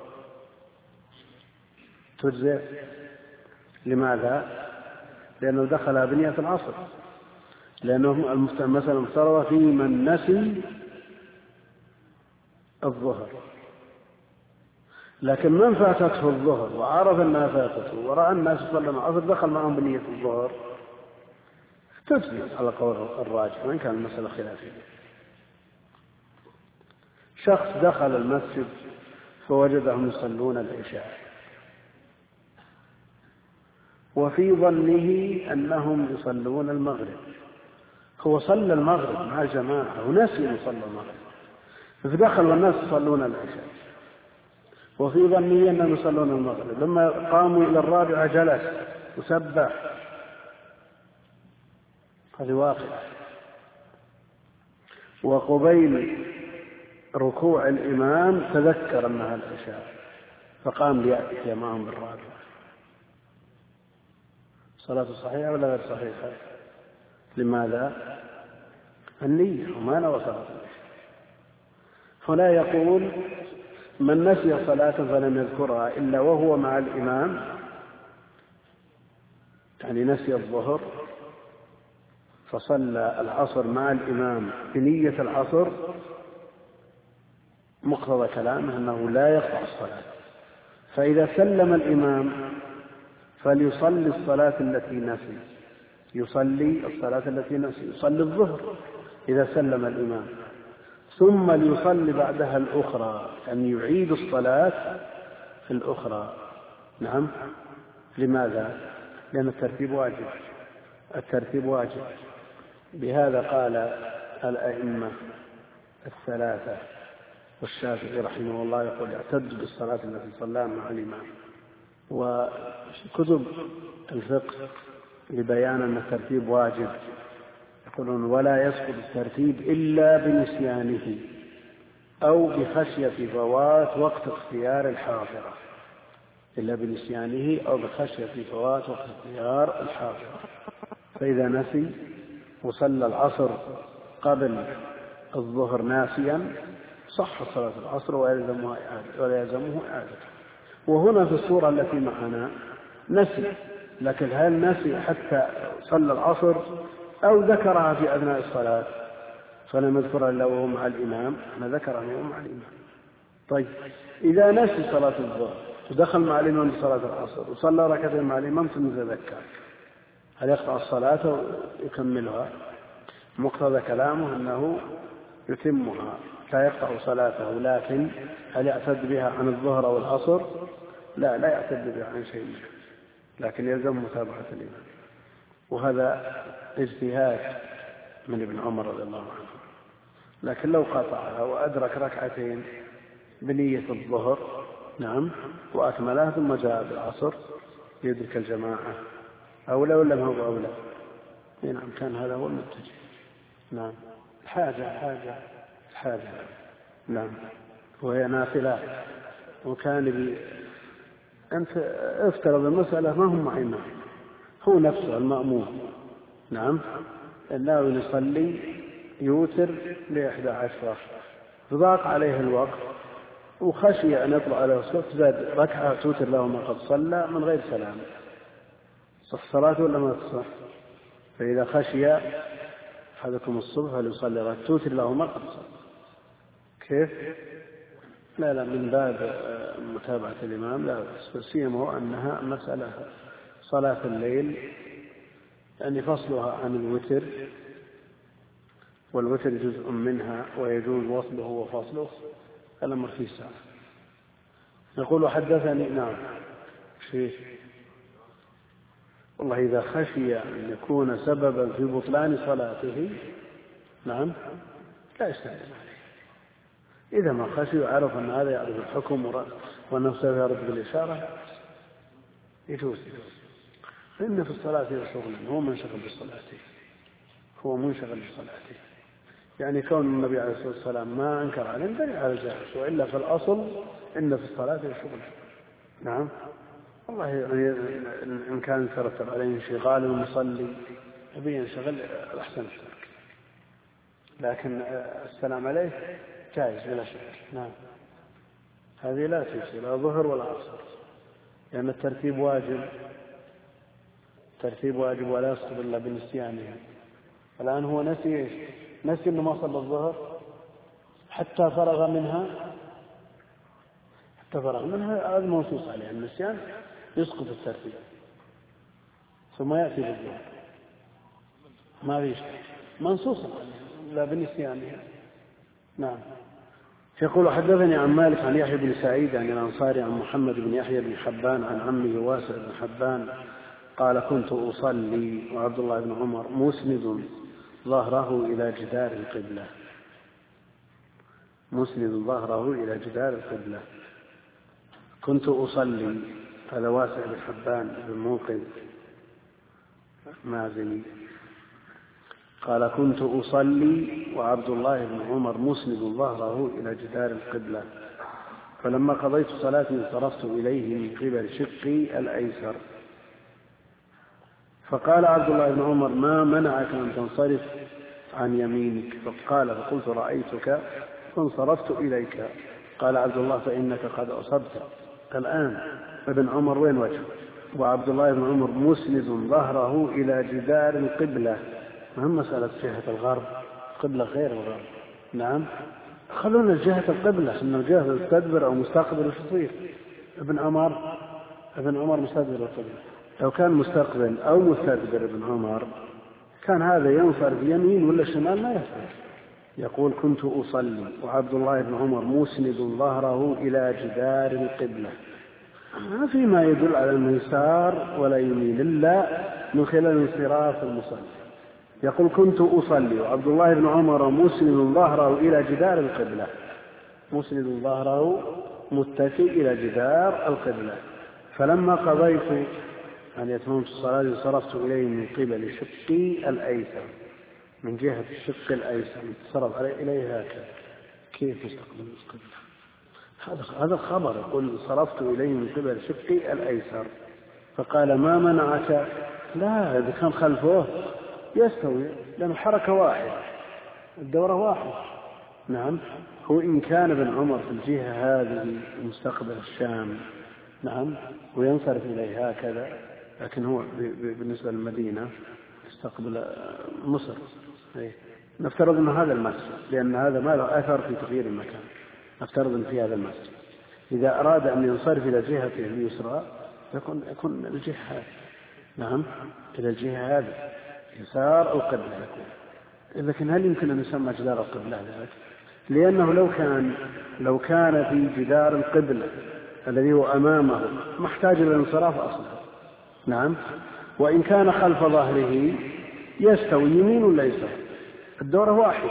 تجزئ. لماذا؟ لأنه دخل بنية العصر، لأنه المسألة المفترضة في من نسي الظهر، لكن من فاتته الظهر وعرف أنها فاتته ورأى الناس صلى العصر دخل معهم بنية الظهر تجزئ على قول الراجح وإن كان المسألة خلافية. شخص دخل المسجد فوجدهم يصلون العشاء وفي ظنه أنهم يصلون المغرب، هو صلى المغرب مع الجماعة ونسي يصلى المغرب فدخل والناس يصلون العشاء وفي ظنه أنهم يصلون المغرب. لما قاموا إلى الرابعة جلس وسبح. هذه واقعة. وقبيل ركوع الإمام تذكر أنها العشاء فقام ليأتي معهم بالرابعة. صلاة صحيحة ولا غير صحيحة؟ لماذا؟ النية وما نوى صلاة العشاء. هنا يقول من نسي صلاة فلم يذكرها إلا وهو مع الإمام يعني نسي الظهر فصلى العصر مع الإمام بنية العصر، مقتضى كلامه أنه لا يقطع الصلاة، فإذا سلم الإمام فليصلي الصلاة التي نسي يصلي الصلاة التي نسي يصلي الظهر إذا سلم الإمام ثم ليصلي بعدها الأخرى أن يعيد الصلاة في الأخرى. نعم. لماذا؟ لأن الترتيب واجب الترتيب واجب. بهذا قال الأئمة الثلاثة والشافعي رحمه الله يقول يعتد بالصلاة التي صلاها مع الإمام. وكتب الفقه لبيان أن الترتيب واجب يقولون ولا يسقط الترتيب إلا بنسيانه أو بخشية فوات وقت اختيار الحاضرة إلا بنسيانه أو بخشية فوات وقت اختيار الحاضرة. فإذا نسي وصلى العصر قبل الظهر ناسيا صح صلاة العصر ويلزمه إعادة ولا يلزمه إعادة. وهنا في الصورة التي معنا نسي، لكن هل نسي حتى صلى العصر أو ذكرها في أثناء الصلاة فلم يذكرها إلا وهو مع الإمام؟ أنا ذكرها وهو مع الإمام. طيب إذا نسي صلاة الظهر ودخل مع الإمام صلاة العصر وصلى ركعتين مع الإمام ثم تذكر، هل يقطع الصلاة ويكملها؟ مقتضى كلامه أنه يتمها لا يقطع صلاته، لكن هل يعتد بها عن الظهر أو العصر؟ لا لا يعتد بها عن شيء، لكن يلزم متابعة الإمام. وهذا اجتهاد من ابن عمر رضي الله عنه. لكن لو قطعها وأدرك ركعتين بنية الظهر نعم وأكملها ثم جاء بالعصر يدرك الجماعة أولى ولا ما هو أولى؟ نعم كان هذا هو المتجه. نعم. حاجة حاجة حاجة نعم. وهي نافلة وكان بي أنت افترض المسألة ما هم معنا، هو نفسه المأموم نعم إنه يصلي يوتر لإحدى عشرة، ضاق عليه الوقت وخشي أن يطلع على الصف، زاد ركعة توتر له ما قد صلى من غير سلام، صح صلاته ولا ما تصح؟ فإذا خشي أحدكم الصبح فليصلي ركعة توتر له ما قد صلى. كيف؟ لا لا من باب متابعة الإمام لا بأس، سيما أنها مسألة صلاة الليل يعني فصلها عن الوتر، والوتر جزء منها ويجوز وصله وفصله، الأمر فيه ساعة. يقول حدثني نعم شيء والله إذا خشي أن يكون سببا في بطلان صلاته نعم لا يستعجل عليه. إذا ما خشي وعرف أن هذا يعرف الحكم وأنه سيرد بالإشارة يجوز، فإن في الصلاة شغلا، هو منشغل بصلاته، هو منشغل بصلاته. يعني كون النبي عليه الصلاة والسلام ما أنكر عليه دليل على الجواز، وإلا في الأصل إن في الصلاة شغلا. نعم والله يعني إن كان ترتب عليه انشغال المصلي يبي ينشغل الأحسن الترك، لكن السلام عليه جائز بلا شك. نعم هذه لا تجزي لا ظهر ولا عصر، لأن الترتيب واجب، ترتيب واجب ولا يسقط إلا بنسيانه. الآن هو نسي إيش؟ نسي إنه ما صلى الظهر حتى فرغ منها، حتى فرغ منها هذا منصوص عليه النسيان يسقط الترتيب، ثم يأتي بالظهر ما فيش منصوص عليه لا بنسيانه. نعم. يقول حدثني عن مالك عن يحيى بن سعيد عن الأنصاري عن محمد بن يحيى بن حبان عن عمه واسع بن حبان قال كنت أصلي وعبد الله بن عمر مسند ظهره إلى جدار القبلة، مسند ظهره إلى جدار القبلة. كنت أصلي، هذا واسع بن حبان بن موقن مازني قال كنت أصلي وعبد الله بن عمر مسند ظهره إلى جدار القبلة، فلما قضيت صلاتي انصرفت إليه من قبل شقي الأيسر، فقال عبد الله بن عمر ما منعك أن تنصرف عن يمينك؟ فقال فقلت رأيتك فانصرفت إليك. قال عبد الله فإنك قد أصبت. الآن ابن عمر وين وجهه؟ وعبد الله بن عمر مسند ظهره إلى جدار القبلة، مهم مسألة جهة الغرب، قبلة غير الغرب. نعم خلونا جهة القبلة، إنه جهة مستدبر أو مستقبل وشطير. ابن عمر ابن عمر مستدبر القبلة، لو كان مستقبل أو مستدبر ابن عمر كان هذا ينصرف يمين ولا شمال ما يفرق. يقول كنت أصلي وعبد الله بن عمر مسند ظهره إلى جدار القبلة، ما في ما يدل على أنه يسار ولا يمين إلا من خلال انصراف المصلي. يقول كنت أصلي وعبد الله بن عمر مسند ظهره إلى جدار القبلة، مسند ظهره متكئ إلى جدار القبلة، فلما قضيت أن يتممت الصلاة انصرفت إليه من قبل شقي الأيسر، من جهة الشق الأيسر انصرف عليه إليه هكذا. كيف يستقبل القبلة؟ هذا هذا الخبر يقول انصرفت إليه من قبل شقي الأيسر. فقال ما منعك؟ لا إذا كان خلفه يستوي لأنه حركة واحدة الدورة واحدة. نعم هو إن كان ابن عمر في الجهة هذه مستقبل الشام نعم وينصرف إليه هكذا، لكن هو بالنسبة للمدينة يستقبل مصر. نفترض أن هذا المسجد، لأن هذا ما له أثر في تغيير المكان، نفترض أن في هذا المسجد إذا أراد أن ينصرف إلى جهته اليسرى يكون يكون الجهة هذه نعم إلى الجهة هذه يسار القبلة يكون. لكن هل يمكن أن يسمى جدار القبلة ذلك؟ لأنه لو كان لو كان في جدار القبلة الذي هو أمامه محتاج إلى الانصراف أصلا نعم، وإن كان خلف ظهره يستوي يمين ولا يسار، الدورة واحدة.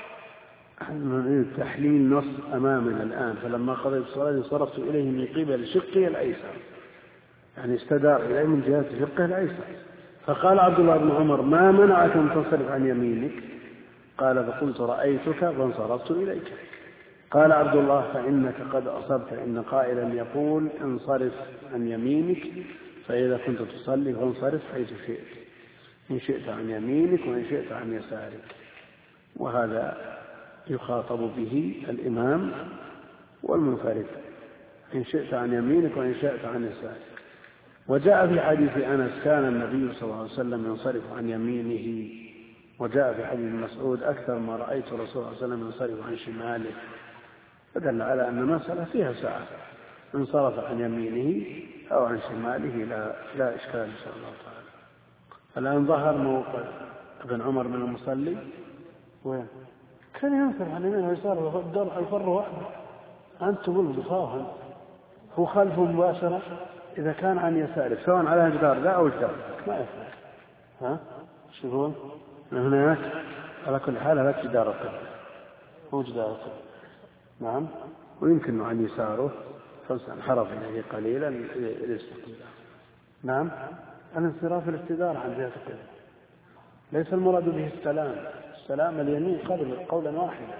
تحليل نص أمامنا الآن فلما قضيت الصلاة انصرفت إليه من قبل شقه الأيسر، يعني استدار إليه من جهة شقه الأيسر. فقال عبد الله بن عمر ما منعك أن تنصرف عن يمينك؟ قال فقلت رأيتك فانصرفت إليك. قال عبد الله فإنك قد أصبت، إن قائلا يقول انصرف عن يمينك، فإذا كنت تصلي فانصرف حيث شئت، إن شئت عن يمينك وإن شئت عن يسارك. وهذا يخاطب به الإمام والمنفرد، إن شئت عن يمينك وإن شئت عن يسارك. وجاء في حديث أنس كان النبي صلى الله عليه وسلم ينصرف عن يمينه، وجاء في حديث مسعود أكثر ما رأيت الرسول صلى الله عليه وسلم ينصرف عن شماله، فدل على أن المسألة فيها سعة، انصرف عن يمينه أو عن شماله لا, لا إشكال إن شاء الله تعالى. الآن ظهر موقع ابن عمر من المصلي، وين كان ينصرف عن يمينه ويساره الدرع الفر وحده، أنت تقول بخافا هو خلفه مباشرة. إذا كان عن يساره سواء على جدار لا أو جدار ما يفرق، ها شو يقول هناك على كل حال هذا جدار القبلة، هو جدار القبلة. نعم، ويمكن عن يساره فانحرف إليه قليلا للاستقبال. نعم، الانصراف الاستدار عن جهة القبلة، ليس المراد به السلام، السلام اليمين قبل قولا واحدا،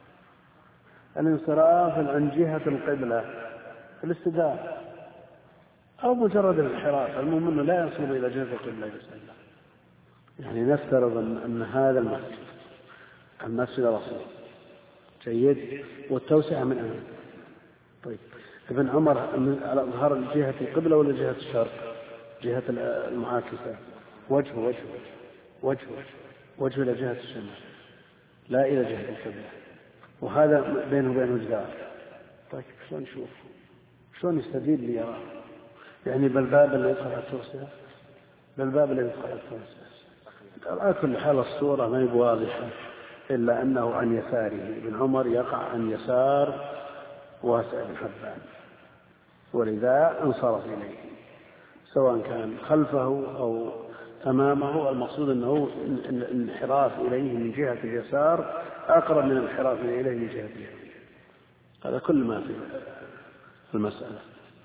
الانصراف عن جهة القبلة الاستدار أو مجرد الانحراف، المهم أنه لا يصل إلى جهة القبلة يسلم. يعني نفترض أن هذا المسجد المسجد الأصلي جيد والتوسعة من أمام، طيب ابن عمر على ظهر جهة القبلة ولا جهة الشرق؟ جهة المعاكسة، وجهه وجهه وجهه وجهه إلى جهة الشمال لا إلى جهة القبلة، وهذا بينه وبينه جدار. طيب شلون نشوف شلون يستدل لي يرى؟ يعني بالباب اللي يدخل على التوسعة، بالباب اللي يدخل على التوسعة. على كل حال الصورة ما هي واضحة، إلا أنه عن يساره، ابن عمر يقع عن يسار واسع بن حبان، ولذا انصرف إليه سواء كان خلفه أو أمامه. المقصود أنه الانحراف إليه من جهة اليسار أقرب من الانحراف إليه من جهة اليمين. هذا كل ما في المسألة.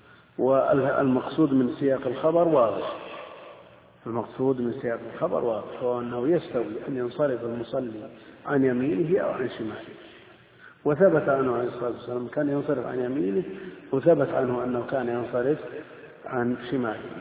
والمقصود من سياق الخبر واضح، المقصود من سياق الخبر واضح، هو أنه يستوي أن ينصرف المصلي عن يمينه أو عن شماله. وثبت عنه عليه الصلاة والسلام كان ينصرف عن يمينه، وثبت عنه أنه كان ينصرف عن شماله.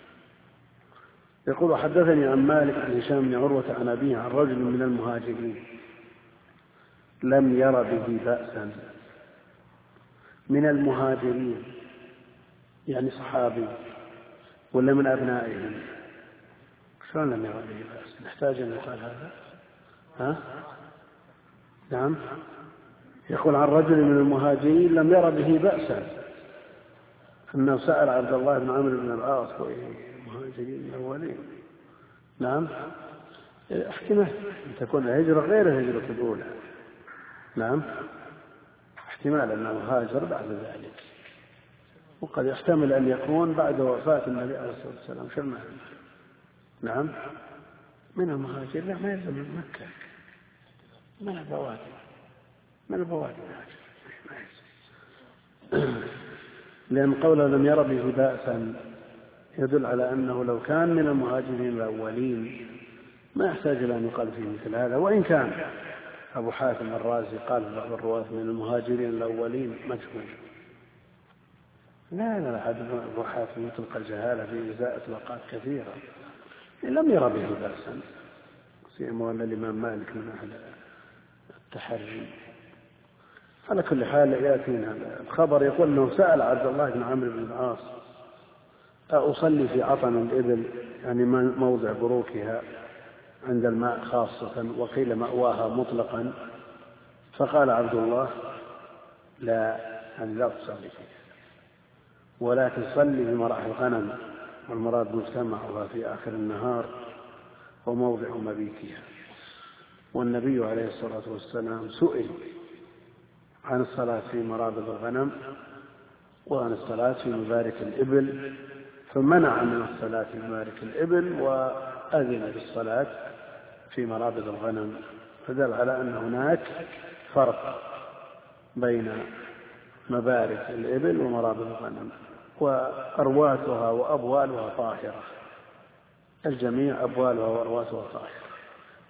يقول حدثني عن مالك عن هشام بن عروة عن أبيه عن رجل من المهاجرين لم ير به بأسا، من المهاجرين يعني صحابي ولا من أبنائهم؟ شلون لم ير به بأس؟ نحتاج أن يقال هذا؟ ها؟ نعم، يقول عن رجل من المهاجرين لم ير به بأسا أنه سأل عبد الله بن عمرو بن العاص المهاجرين الأولين. نعم، احتمال أن تكون الهجرة غير الهجرة الأولى. نعم، احتمال أنه هاجر بعد ذلك، وقد يحتمل أن يكون بعد وفاة النبي عليه الصلاة والسلام. شو المعنى؟ نعم، من المهاجر لا ما يلزم من مكة، من البوادي، من البوادي ما يلزم، لأن قوله لم ير به بأسا يدل على أنه لو كان من المهاجرين الأولين ما يحتاج إلى أن يقال فيه مثل هذا. وإن كان أبو حاتم الرازي قال بعض الرواة من المهاجرين الأولين مجهول، لا لا أحد أبو حاتم يطلق الجهالة في إزاء إطلاقات كثيرة. لم ير به بأسا، سيما أن الإمام مالك من أهل التحري. على كل حال يأتينا الخبر يقول أنه سأل عبد الله بن عمرو بن العاص أصلي في عطن الإبل، يعني موضع بروكها عند الماء خاصة، وقيل مأواها مطلقا، فقال عبد الله لا، يعني لا تصلي فيها، ولكن صلي في مراح الغنم، والمراد مجتمعها في آخر النهار وموضع مبيتها. والنبي عليه الصلاة والسلام سئل عن الصلاة في مرابض الغنم وعن الصلاة في مبارك الإبل، فمنع من الصلاة في مبارك الإبل وأذن بالصلاة في مرابض الغنم، فدل على أن هناك فرق بين مبارك الإبل ومرابض الغنم، وأرواتها وأبوالها طاهرة، الجميع أبوالها وأرواتها طاهرة.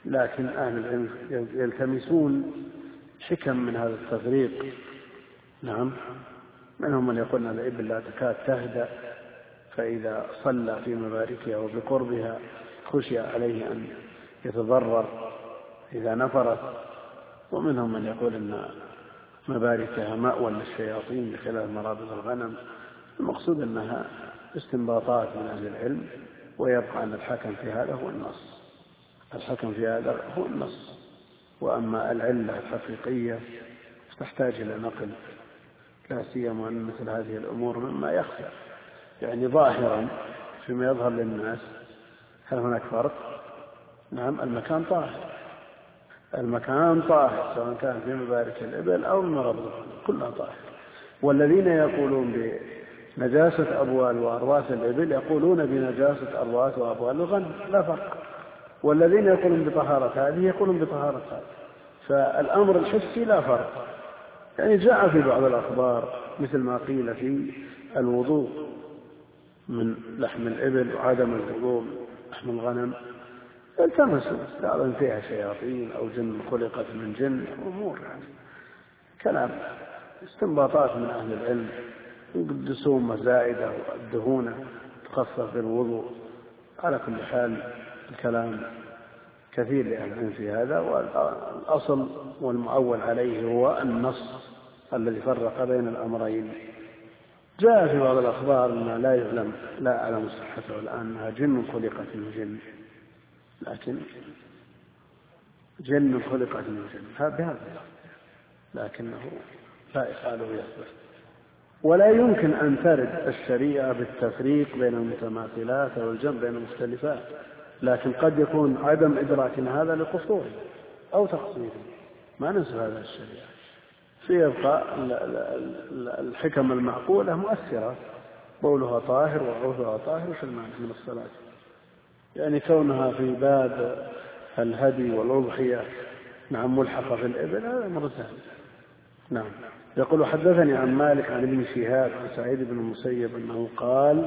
لكن أهل العلم يلتمسون حكم من هذا التفريق. نعم، منهم من يقول أن الإبل لا تكاد تهدأ، فإذا صلى في مباركها وبقربها خشي عليه أن يتضرر إذا نفرت. ومنهم من يقول أن مباركها مأوى للشياطين بخلاف مرابض الغنم. المقصود أنها استنباطات من أهل العلم، ويبقى أن الحكم في هذا هو النص. الحكم في هذا هو النص. وأما العلة الحقيقية تحتاج إلى نقل، لا سيما أن مثل هذه الأمور مما يخفى، يعني ظاهرا فيما يظهر للناس. هل هناك فرق؟ نعم، المكان طاهر، المكان طاهر سواء كان في مبارك الإبل أو المرض كلها طاهر. والذين يقولون بنجاسة أبوال وأرواث الإبل يقولون بنجاسة أرواث وأبوال الغنم، لا فرق. والذين يقولون بطهارة هذه يقولون بطهارة هذه. فالأمر الحسي لا فرق. يعني جاء في بعض الأخبار مثل ما قيل في الوضوء من لحم الإبل وعدم الوضوء من لحم الغنم، التمسوا بعضا فيها شياطين أو جن خلقت من جن، أمور يعني كلام استنباطات من أهل العلم، يقدسون مزائدة والدهونة تخصص بالوضوء. على كل حال الكلام كثير لأهل العلم في هذا، والأصل والمؤول عليه هو النص الذي فرق بين الأمرين. جاء في بعض الأخبار أن لا يعلم لا أعلم صحته الآن أنها جن خلقت من جن، لكن جن خلقت من جن بهذا، لكنه لا يقال يثبت. ولا يمكن أن ترد الشريعة بالتفريق بين المتماثلات أو الجمع بين المختلفات، لكن قد يكون عدم إدراكنا هذا لقصور أو تقصير، ما ننسى هذا الشريعة. فيبقى الحكم المعقولة مؤثرة، قولها طاهر وعوثها طاهر، وش المعنى من الصلاة؟ يعني كونها في باب الهدي والأضحية نعم ملحقة في الإبل هذا أمر سهل. نعم. يقول حدثني عن مالك عن ابن شهاب عن سعيد بن المسيب أنه قال: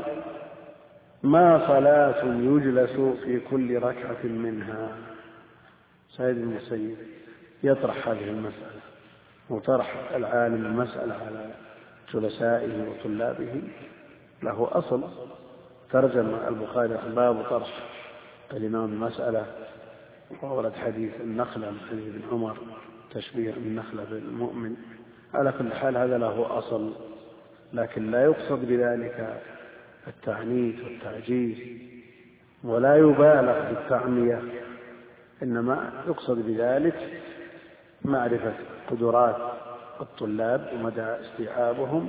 ما صلاة يجلس في كل ركعة منها. سعيد بن المسيب يطرح هذه المسألة، وطرح العالم المسألة على جلسائه وطلابه له أصل. ترجم البخاري باب طرح الإمام المسألة، وورد حديث النخلة من حديث ابن عمر تشبيه النخلة بالمؤمن. على كل حال هذا له أصل، لكن لا يقصد بذلك التعنيف والتعجيز، ولا يبالغ بالتعمية، إنما يقصد بذلك معرفة قدرات الطلاب ومدى استيعابهم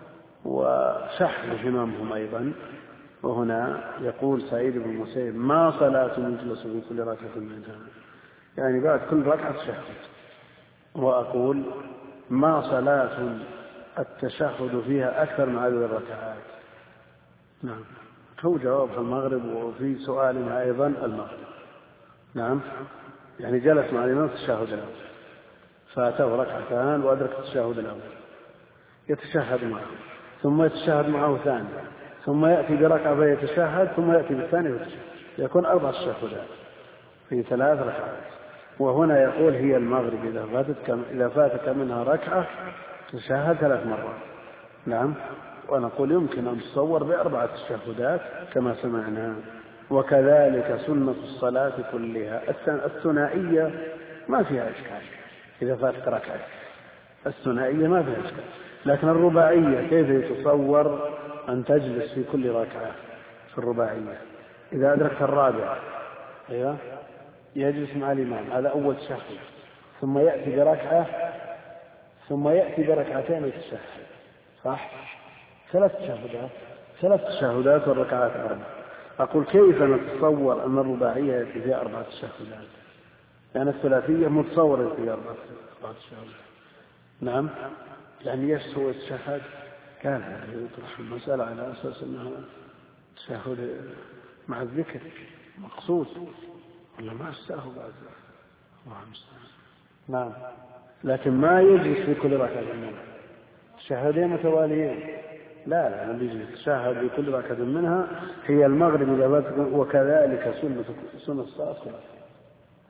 وشحذ هممهم أيضا. وهنا يقول سعيد بن المسيب: ما صلاة يجلس في كل ركعة منها، يعني بعد كل ركعة تشهد. وأقول: ما صلاة التشهد فيها أكثر من عدد الركعات. نعم، هو جواب في المغرب، وفي سؤالنا أيضا المغرب. نعم، يعني جلس مع الإمام التشهد الأول، فاته ركعتان وأدرك التشهد الأول، يتشهد معه، ثم يتشهد معه ثاني، ثم يأتي بركعة فيتشهد، ثم يأتي بالثاني ويتشهد، يكون أربع تشهدات في ثلاث ركعات. وهنا يقول: هي المغرب إذا فاتتك إذا فاتك منها ركعة تشهد ثلاث مرات. نعم، ونقول يمكن أن تصور بأربعة تشهدات كما سمعنا. وكذلك سنة الصلاة كلها الثنائية ما فيها إشكال، إذا فاتك ركعة الثنائية ما فيها إشكال، لكن الرباعية كيف يتصور أن تجلس في كل ركعة في الرباعية؟ إذا أدركت الرابعة أيوة يجلس مع الإمام، هذا أول تشهد، ثم يأتي بركعة، ثم يأتي بركعتين ويتشهد، صح؟ ثلاث تشهدات ثلاث تشهدات والركعات أربع. أقول: كيف نتصور أن الرباعية يأتي فيها أربعة تشهدات؟ يعني الثلاثية متصورة يأتي فيها أربعة تشهدات. نعم، يعني يسهو التشهد، كان يطرح المسألة على أساس أنها تشهد مع الذكر مقصود، ولا ما استاهوا بعد الله المستعان. نعم، لكن ما يجلس في كل ركعة منها تشهدين متواليين، لا لا يجلس تشهد في كل ركعة منها. هي المغرب إذا فاتك، وكذلك سنة سنة الصلاة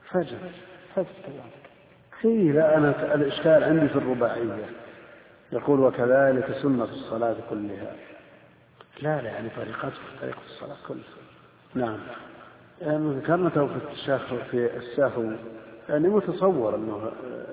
فجر فجر كذلك. في لا أنا الإشكال عندي في الرباعية، يقول وكذلك سنة الصلاة كلها. لا لا يعني طريقته طريقة الصلاة كلها. نعم. يعني ذكرنا في التشهد في السهو، يعني متصور أنه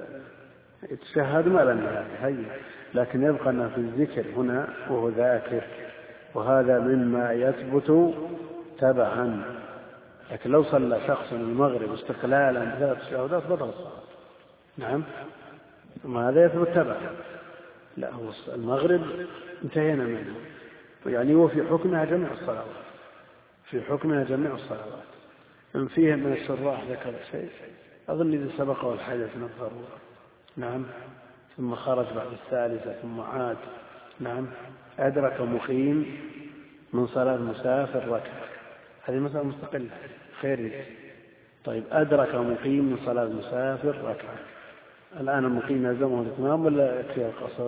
يتشهد ما لم يهي، لكن يبقى أنه في الذكر هنا وهو ذاكر، وهذا مما يثبت تبعا. لكن لو صلى شخص المغرب استقلالا بثلاث تشهدات بطل الصلاة. نعم. ثم هذا يثبت تبعا. لا هو المغرب انتهينا منه، يعني هو في حكمها جميع الصلوات، في حكمها جميع الصلوات. من فيه من الشراح ذكر شيء أظن إذا سبقه الحدث من الضرورة. نعم. ثم خرج بعد الثالثة ثم عاد. نعم. أدرك مقيم من صلاة مسافر ركعة، هذه مسألة مستقلة خير. طيب أدرك مقيم من صلاة مسافر ركعة، الآن المقيم يلزمه الإتمام ولا يكفي القصر؟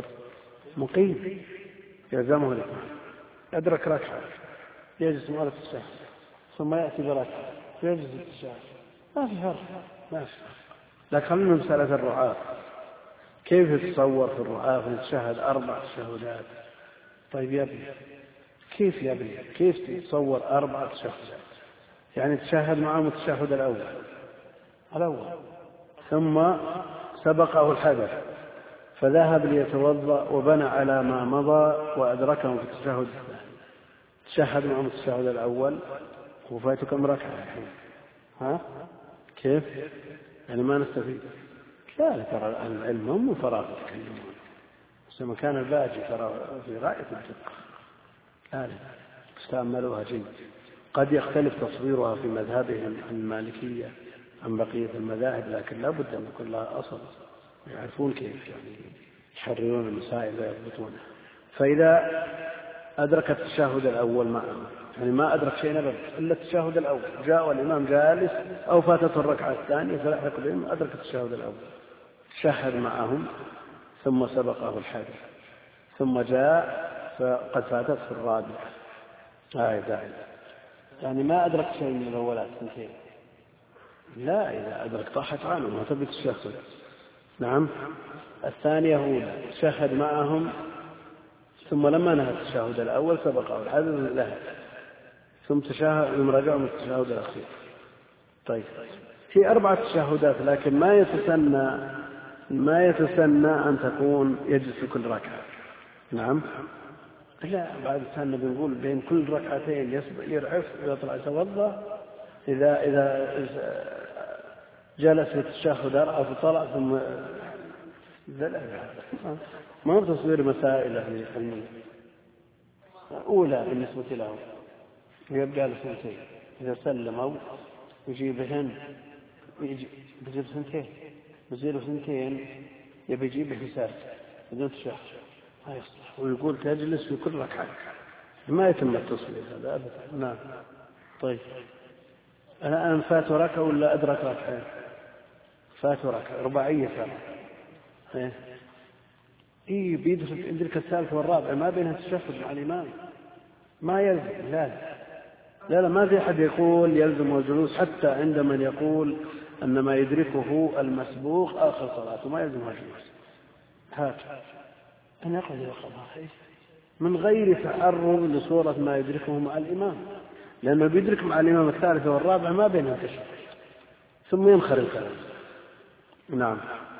مقيم يلزمه الإتمام. أدرك ركعة يجلس مؤلف الشهر ثم يأتي بركعة يجلس الشهر، ما في فرق ما في. لكن خلينا مسألة الرعاة، كيف يتصور في الرعاة يتشهد أربع تشهدات؟ طيب يا ابني كيف يا ابني كيف تتصور أربع تشهدات؟ يعني تشهد معهم التشهد الأول الأول ثم سبقه الحدث فذهب ليتوضأ وبنى على ما مضى وأدركهم في التشهد الثاني، تشهد معهم التشهد الأول وفاتكم ركعة الحين. ها كيف يعني ما نستفيد؟ لا ترى العلم هم من فراغ يتكلمون، بس مكان الباجي ترى في غاية الدقة. لا لا استعملوها جيد. قد يختلف تصويرها في مذهبهم المالكية عن بقية المذاهب، لكن لا بد أن يكون لها أصل، يعرفون كيف يعني يحررون المسائل ويضبطونها. فإذا أدرك التشهد الأول معه، يعني ما أدرك شيء أبدا إلا التشهد الأول، جاء والإمام جالس أو فاتته الركعة الثانية فلحق بهم أدرك التشهد الأول، تشهد معهم ثم سبقه الحدث ثم جاء فقد فاتته في الرابعة. آه داعي يعني ما أدرك شيء من الأولات سنتين. لا إذا أدرك طاحت عنه ما تبي تشهد. نعم. الثانية أولى تشهد معهم ثم لما نهى التشهد الأول سبقه الحدث له ثم تشهد ثم رجع من التشهد الأخير. طيب في أربعة تشهدات، لكن ما يتسنى ما يتسنى أن تكون يجلس في كل ركعة. نعم. لا بعد السنة بنقول بين كل ركعتين يرعف ويطلع يتوضأ، إذا إذا جلس في التشهد أرعف وطلع ثم لا لا ما هو تصوير مسائل علمية. أولى بالنسبة له يبقى له سنتين، إذا سلموا يجيبهن يجي بيجيب سنتين بيجيب سنتين يبي يجيب حساب بدون تشهد ما يصلح، ويقول تجلس في كل ركعة ما يتم التصوير هذا أبدا. نعم. طيب أنا أنا فات ركعة ولا أدرك ركعة؟ فات ركعة رباعية فات إيه إيه بيدرك يدرك الثالثة والرابعة ما بينها التشهد مع الإمام ما يلزم. لا لا لا ما في أحد يقول يلزم الجلوس، حتى عند من يقول أن ما يدركه المسبوق آخر صلاته ما يلزم الجلوس. هكذا أن يقعد يقرأ من غير تعرض لصورة ما يدركه مع الإمام، لأنه بيدرك مع الإمام الثالثة والرابعة ما بينها تشهد ثم ينخر الكلام. نعم.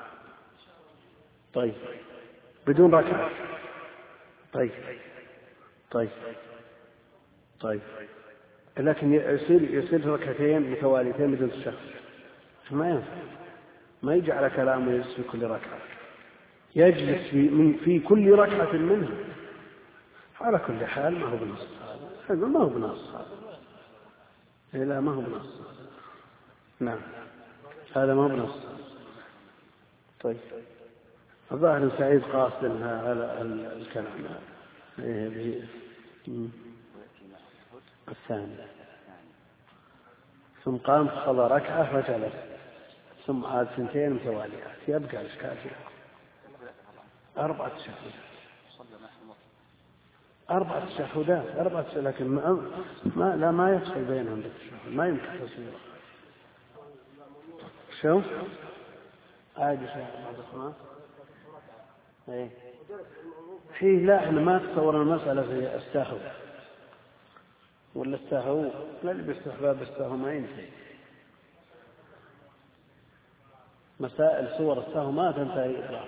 طيب بدون ركعة. طيب طيب طيب لكن يصير يصير ركعتين متواليتين بدون تشهد ما ينفع، ما يجعل كلامه يجلس في كل ركعة، يجلس في, من في كل ركعة منها. على كل حال ما هو بنص هذا ما هو بنص هذا لا ما هو بنص. نعم هذا ما هو بنص. طيب الظاهر سعيد قاصد هذا الكلام الثاني ثم قام فقضى ركعة فجلس ثم عاد سنتين متواليات يبقى الإشكال أربعة تشهدات أربعة تشهدات أربعة لكن ما, ما لا ما يفصل بينهم بالتشهد ما يمكن تصويره. شو؟ عادي شيء بعد الصلاة. إيه. فيه لا أنا ما تصور المسألة في السهو ولا السهو لا اللي باستحباب السهو ما ينتهي. مسائل صور السهو ما تنتهي إطلاقا.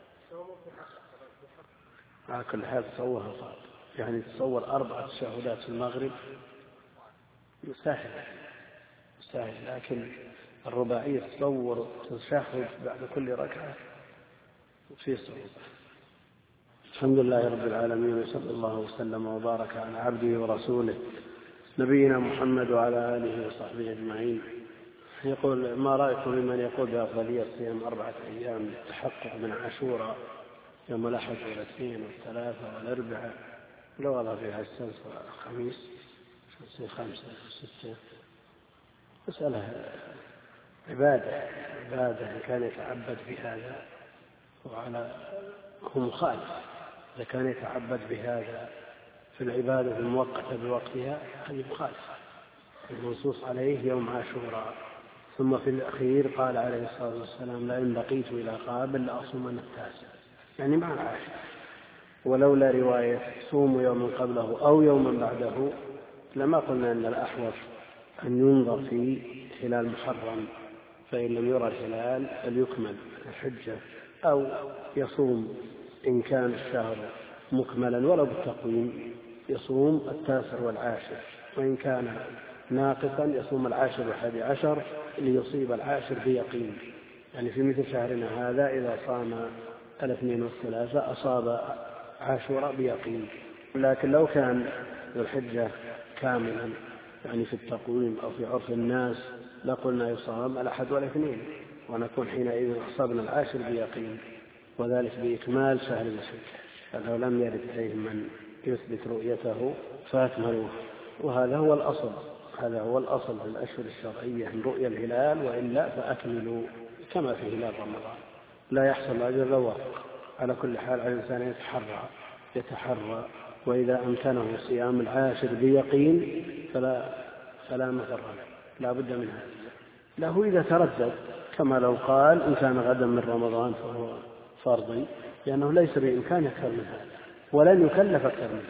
على كل حال تصورها صعب، يعني تصور أربعة تشهدات في المغرب سهل سهل، لكن الرباعية تصور تشهد بعد كل ركعة في صعوبة. الحمد لله رب العالمين، وصلى الله وسلم وبارك على عبده ورسوله نبينا محمد وعلى آله وصحبه أجمعين. يقول: ما رأيكم ممن يقول بأفضلية صيام أربعة أيام للتحقق من عاشوراء يوم الأحد والاثنين والثلاثة والأربعاء لو الله فيها السبت والخميس خمسة وستة؟ مسألة عبادة عبادة إن كان يتعبد بهذا وعلى هو مخالف. إذا كان يتعبد بهذا في العبادة المؤقتة بوقتها هذه مخالفة. المنصوص عليه يوم عاشوراء، ثم في الأخير قال عليه الصلاة والسلام: لئن بقيت إلى قابل لأصومن التاسع، يعني مع العاشر. ولولا رواية صوموا يوما قبله أو يوما بعده لما قلنا أن الأحوط أن ينظر في هلال محرم، فإن لم يرى الهلال فليكمل الحجة، أو يصوم إن كان الشهر مكملا ولو بالتقويم يصوم التاسع والعاشر، وإن كان ناقصا يصوم العاشر والحادي عشر ليصيب العاشر بيقين. يعني في مثل شهرنا هذا إذا صام الاثنين والثلاثة أصاب عاشوراء بيقين. لكن لو كان ذو الحجة كاملا يعني في التقويم أو في عرف الناس لقلنا يصام الأحد والاثنين، ونكون حينئذ أصابنا العاشر بيقين، وذلك بإكمال شهر ذي الحجة. فلو لم يرد إليهم من يثبت رؤيته فأكملوه، وهذا هو الأصل. هذا هو الأصل في الأشهر الشرعية من رؤية الهلال، وإلا فأكملوا كما في هلال رمضان. لا يحصل أجر لو وفق. على كل حال على الإنسان يتحرى يتحرى وإذا أمكنه صيام العاشر بيقين فلا فلا مفر له، لا بد من هذا. له إذا تردد كما لو قال إن كان غدا من رمضان فهو فرضي، لأنه ليس بإمكان أكثر من هذا ولن يكلف أكثر من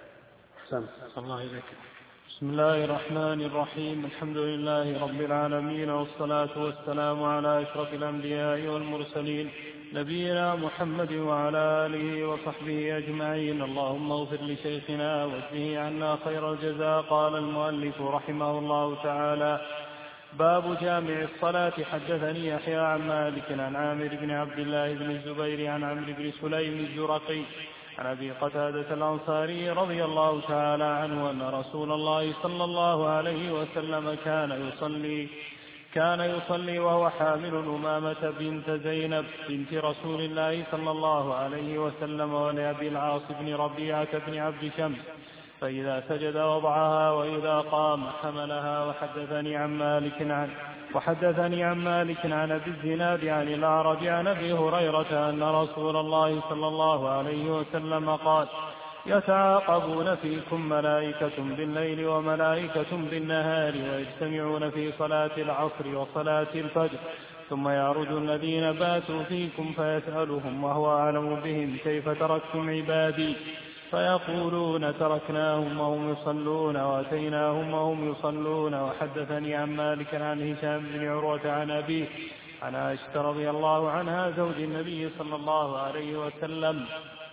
هذا. الله إليك. بسم الله الرحمن الرحيم. الحمد لله رب العالمين، والصلاة والسلام على أشرف الأنبياء والمرسلين نبينا محمد وعلى آله وصحبه أجمعين. اللهم اغفر لشيخنا واجزه عنا خير الجزاء. قال المؤلف رحمه الله تعالى: باب جامع الصلاة. حدثني يحيى عن مالك عن عامر بن عبد الله بن الزبير عن عمرو بن سليم الزرقي عن أبي قتادة الأنصاري رضي الله تعالى عنه أن رسول الله صلى الله عليه وسلم كان يصلي كان يصلي وهو حامل أمامة بنت زينب بنت رسول الله صلى الله عليه وسلم ولأبي العاص بن ربيعة بن عبد شمس، فإذا سجد وضعها وإذا قام حملها. وحدثني عن مالك عن وحدثني عن مالك عن أبي الزناد عن الأعرج عن أبي هريرة أن رسول الله صلى الله عليه وسلم قال: يتعاقبون فيكم ملائكة بالليل وملائكة بالنهار، ويجتمعون في صلاة العصر وصلاة الفجر، ثم يعرج الذين باتوا فيكم فيسألهم وهو أعلم بهم: كيف تركتم عبادي؟ فيقولون: تركناهم وهم يصلون وأتيناهم وهم يصلون. وحدثني عن مالك عن هشام بن عروة عن أبيه عن عائشة رضي الله عنها زوج النبي صلى الله عليه وسلم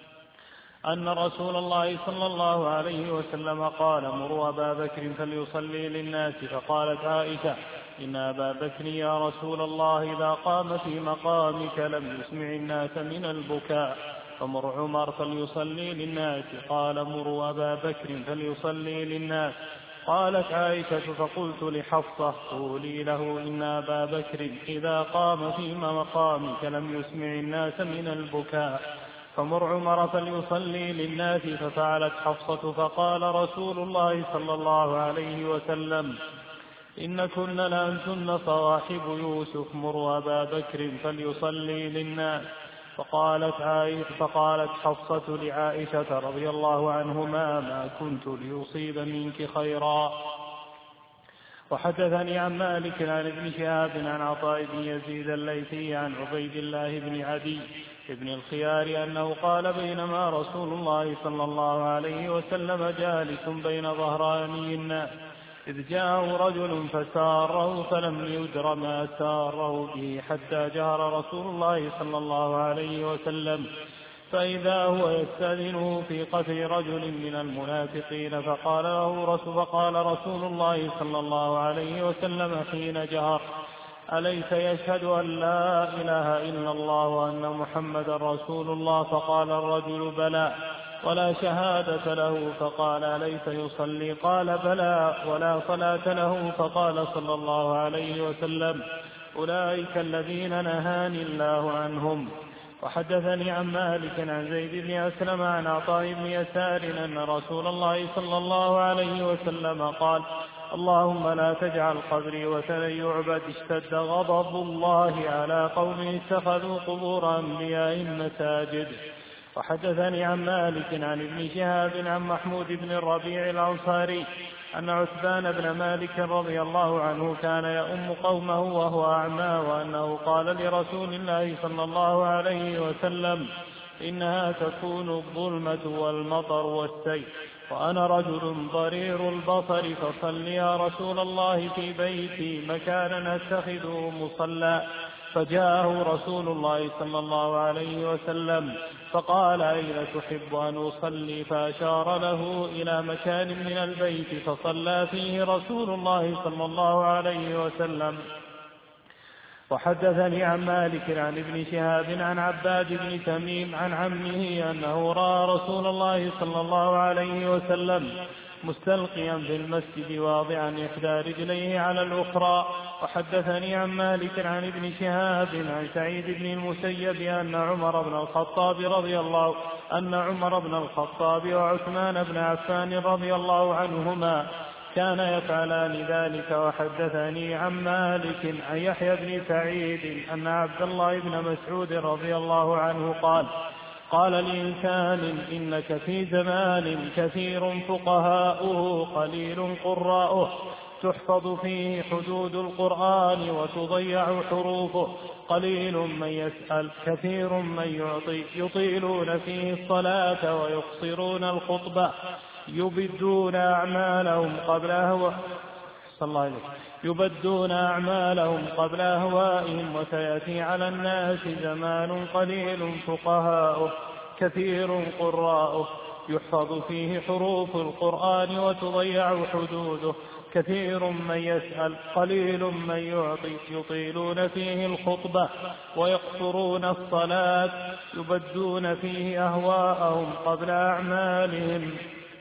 أن رسول الله صلى الله عليه وسلم قال: مروا أبا بكر فليصلي للناس. فقالت عائشة: إن أبا بكر يا رسول الله إذا قام في مقامك لم يسمع الناس من البكاء، فمر عمر فليصلي للناس. قال: مروا أبا بكر فليصلي للناس. قالت عائشة: فقلت لحفصة: قولي له إن أبا بكر إذا قام في مقامك لم يسمع الناس من البكاء، فمر عمر فليصلي للناس. ففعلت حفصة. فقال رسول الله صلى الله عليه وسلم: إن كن لأنتن صواحب يوسف، مروا أبا بكر فليصلي للناس. فقالت عائشة فقالت حفصة لعائشة رضي الله عنهما: ما كنت ليصيب منك خيرا. وحدثني عن مالك عن ابن شهاب عن عطاء بن يزيد الليثي عن عبيد الله بن عدي ابن الخيار أنه قال بينما رسول الله صلى الله عليه وسلم جالس بين ظهراني الناس إذ جاءه رجل فساره فلم يدر ما ساره به حتى جهر رسول الله صلى الله عليه وسلم فإذا هو يستأذنه في قتل رجل من المنافقين فقال له رسول فقال رسول الله صلى الله عليه وسلم حين جهر أليس يشهد أن لا إله إلا الله وأن محمدا رسول الله فقال الرجل بلى ولا شهادة له فقال أليس يصلي قال بلى ولا صلاة له فقال صلى الله عليه وسلم أولئك الذين نهاني الله عنهم. وحدثني عن مالك عن زيد بن أسلم عن عطاء بن يسار أن رسول الله صلى الله عليه وسلم قال اللهم لا تجعل قبري وثنا يعبد اشتد غضب الله على قوم اتخذوا قبور أنبياء مساجد. وحدثني عن مالك عن ابن شهاب عن محمود بن الربيع الأنصاري أن عتبان بن مالك رضي الله عنه كان يؤم قومه وهو أعمى وأنه قال لرسول الله صلى الله عليه وسلم إنها تكون الظلمة والمطر والسيل وأنا رجل ضرير البصر فصل يا رسول الله في بيتي مكانا أتخذه مصلى فجاءه رسول الله صلى الله عليه وسلم فقال أين تحب أن أصلي فأشار له إلى مكان من البيت فصلى فيه رسول الله صلى الله عليه وسلم. وحدثني عن مالك عن ابن شهاب عن عباد بن تميم عن عمه أنه رأى رسول الله صلى الله عليه وسلم مستلقيا في المسجد واضعا إحدى رجليه على الأخرى. وحدثني عن مالك عن ابن شهاب عن سعيد بن المسيب أن عمر بن الخطاب رضي الله أن عمر بن الخطاب وعثمان بن عفان رضي الله عنهما كان يفعلان ذلك. وحدثني عن مالك عن يحيى بن سعيد أن عبد الله بن مسعود رضي الله عنه قال قال لإنسان إنك في زمان كثير فقهاؤه قليل قراؤه تحفظ فيه حدود القرآن وتضيع حروفه قليل من يسأل كثير من يعطي يطيلون فيه الصلاة ويقصرون الخطبة يبدون أعمالهم قبل أهوائهم صلى الله عليه يبدون أعمالهم قبل أهوائهم وسيأتي على الناس زمان قليل فقهاؤه كثير قراؤه يحفظ فيه حروف القرآن وتضيع حدوده كثير من يسأل قليل من يعطي يطيلون فيه الخطبة ويقصرون الصلاة يبدون فيه أهواءهم قبل أعمالهم.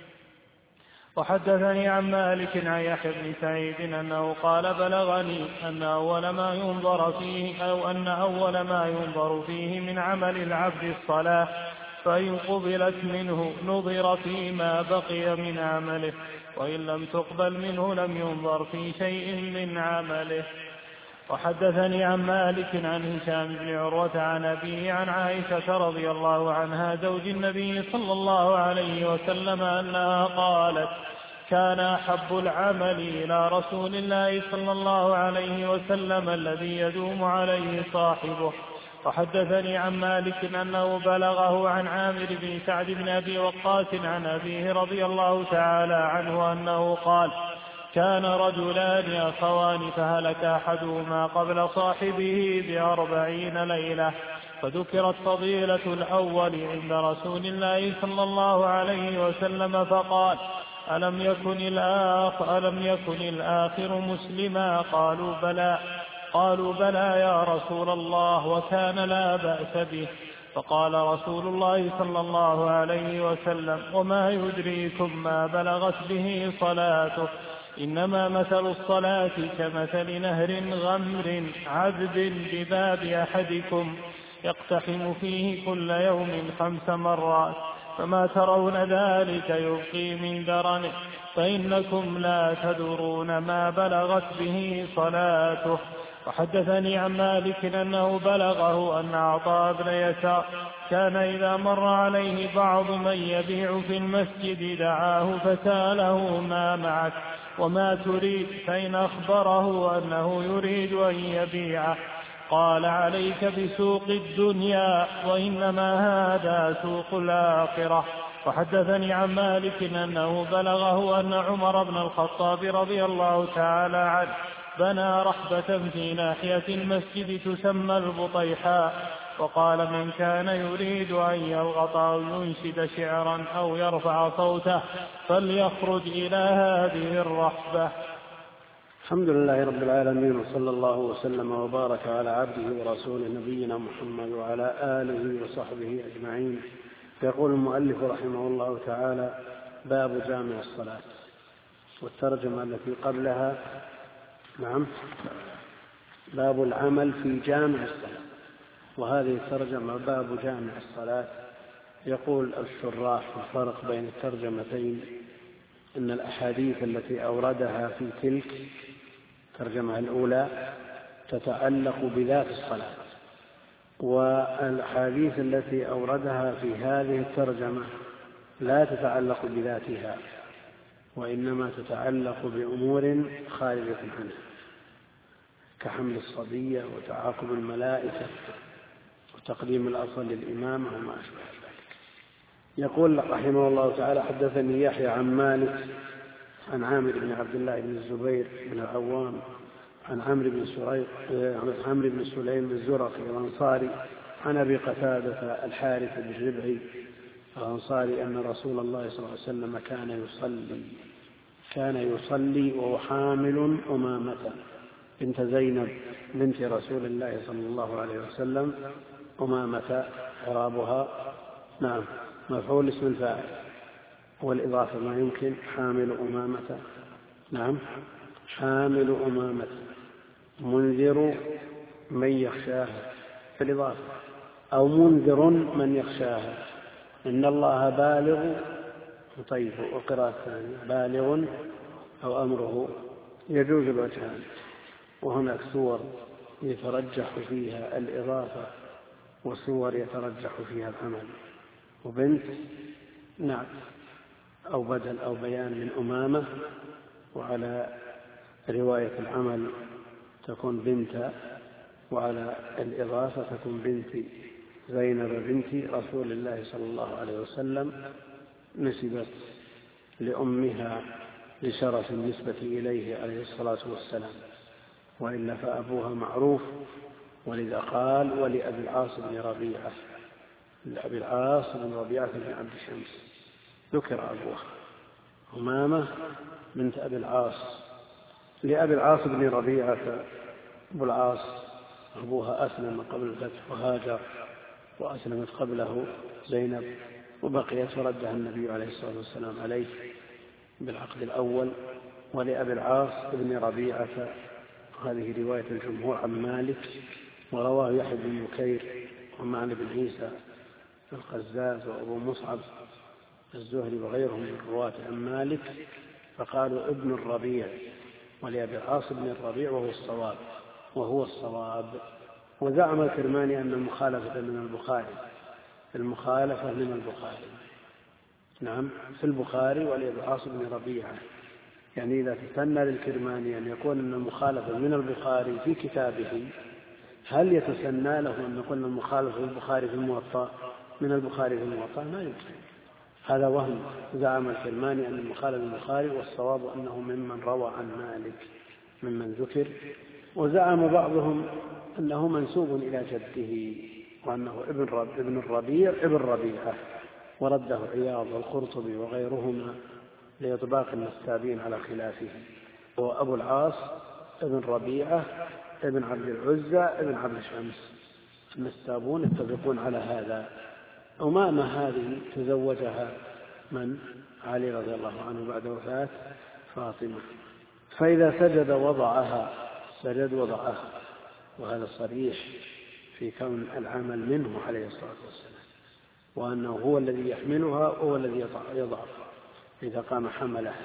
وحدثني عن مالك عن يحيى بن سعيد أنه قال بلغني أن أول ما ينظر فيه أو أن أول ما ينظر فيه من عمل العبد الصلاة فإن قبلت منه نظر فيما بقي من عمله وإن لم تقبل منه لم ينظر في شيء من عمله. وحدثني عن مالك عن هشام بن عروة عن أبيه عن عائشة رضي الله عنها زوج النبي صلى الله عليه وسلم أنها قالت كان أحب العمل إلى رسول الله صلى الله عليه وسلم الذي يدوم عليه صاحبه. وحدثني عن مالك أنه بلغه عن عامر بن سعد بن أبي وقاص عن أبيه رضي الله تعالى عنه أنه قال كان رجلان أخوان فهلك أحدهما قبل صاحبه بأربعين ليلة فذكرت فضيلة الأول عند رسول الله صلى الله عليه وسلم فقال ألم يكن الآخر, ألم يكن الآخر مسلما قالوا بلى قالوا بلى يا رسول الله وكان لا بأس به فقال رسول الله صلى الله عليه وسلم وما يدريكم ما بلغت به صلاته إنما مثل الصلاة كمثل نهر غمر عذب بباب أحدكم يقتحم فيه كل يوم خمس مرات فما ترون ذلك يبقي من درنه فإنكم لا تدرون ما بلغت به صلاته. وحدثني عن مالك أنه بلغه أن عطاء بن يسار كان إذا مر عليه بعض من يبيع في المسجد دعاه فسأله ما معك وما تريد، فإن أخبره أنه يريد أن يبيعه قال عليك بسوق الدنيا، وإنما هذا سوق الآخرة. وحدثني عن مالك أنه بلغه أن عمر بن الخطاب رضي الله تعالى عنه بنى رحبة في ناحية المسجد تسمى البطيحاء، وقال من كان يريد أن يلغط أو ينشد شعرا أو يرفع صوته فليخرج إلى هذه الرحبة. الحمد لله رب العالمين، وصلى الله وسلم وبارك على عبده ورسوله نبينا محمد وعلى آله وصحبه أجمعين. يقول المؤلف رحمه الله تعالى: باب جامع الصلاة. والترجمة التي قبلها نعم باب العمل في جامع الصلاة، وهذه الترجمة باب جامع الصلاة. يقول الشراح الفرق بين الترجمتين أن الأحاديث التي أوردها في تلك الترجمة الأولى تتعلق بذات الصلاة، والأحاديث التي أوردها في هذه الترجمة لا تتعلق بذاتها، وإنما تتعلق بأمور خارجة عنها كحمل الصبية وتعاقب الملائكة وتقديم الأصل للإمامة وما أشبه ذلك. يقول رحمه الله تعالى: حدثني يحيى عن مالك عن عامر بن عبد الله بن الزبير بن العوام عن عمرو بن سريق عمرو بن سليم الزرقي الأنصاري عن أبي قتادة الحارث بن ربعي الأنصاري أن رسول الله صلى الله عليه وسلم كان يصلي كان يصلي وهو حامل أمامة بنت زينب بنت رسول الله صلى الله عليه وسلم. أمامة إعرابها نعم مفعول اسم الفاعل، والإضافة ما يمكن. حامل أمامة نعم حامل أمامة منذر من يخشاها في الإضافة، أو منذر من يخشاها. إن الله بالغ طيب، وقراءة ثانية بالغ أو أمره يجوز الوجهان. وهناك صور يترجح فيها الإضافة وصور يترجح فيها العمل. وبنت نعم أو بدل أو بيان من أمامة، وعلى رواية العمل تكون بنت، وعلى الإضافة تكون بنت زينب بنت رسول الله صلى الله عليه وسلم، نسبت لأمها لشرف النسبة إليه عليه الصلاة والسلام، وإلا فأبوها معروف. ولذا قال: ولأبي العاص بن ربيعة لأبي العاص بن ربيعة بن عبد شمس ذكر أبوها. أمامة بنت أبي العاص لأبي العاص بن ربيعة. أبو العاص أبوها أسلم قبل الفتح وهاجر، وأسلمت قبله زينب، وبقيت وردها النبي عليه الصلاة والسلام عليه بالعقد الأول. ولأبي العاص بن ربيعة هذه رواية الجمهور عن مالك، ورواه يحيى بن بكير ومعنى بن عيسى القزاز وأبو مصعب الزهري وغيرهم من الرواة عن مالك، فقالوا ابن الربيع. ولأبي العاص بن الربيع وهو الصواب وهو الصواب. وزعم الكرماني أن المخالفة من البخاري المخالفة من البخاري نعم في البخاري ولأبي العاص بن ربيعة. يعني إذا تثنى للكرماني أن يكون أن المخالفة من البخاري في كتابه، هل يتسنى له أن يكون المخالفة في البخاري في الموطأ من البخاري في الموطأ؟ ما يمكن، هذا وهم. زعم الكرماني أن المخالف البخاري، والصواب أنه ممن روى عن مالك ممن ذكر. وزعم بعضهم أنه منسوب إلى جده، وأنه ابن رب ابن الربيع ابن ربيعة، ورده عياض والقرطبي وغيرهما لإطباق النسابين على خلافه. هو أبو العاص ابن ربيعة ابن عبد العزى ابن عبد شمس. النسابون يتفقون على هذا. أمامة هذه تزوجها من؟ علي رضي الله عنه بعد وفاة فاطمة. فإذا سجد وضعها سجد وضعها، وهذا صريح في كون العمل منه عليه الصلاة والسلام، وأنه هو الذي يحملها وهو الذي يضعها إذا قام حملها.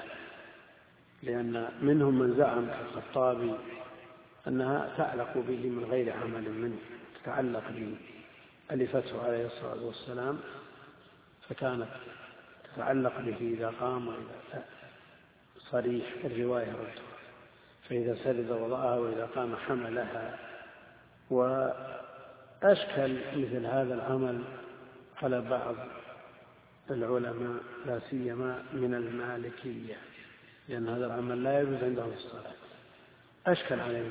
لأن منهم من زعم الخطابي أنها تعلق به من غير عمل منه، تتعلق به ألفته عليه الصلاة والسلام، فكانت تتعلق به إذا قام وإذا صريح الرواية ردها، فإذا سجد وضعها وإذا قام حملها. وأشكل مثل هذا العمل على بعض العلماء لا سيما من المالكية، لأن هذا العمل لا يجوز عندهم في الصلاة، أشكل عليهم.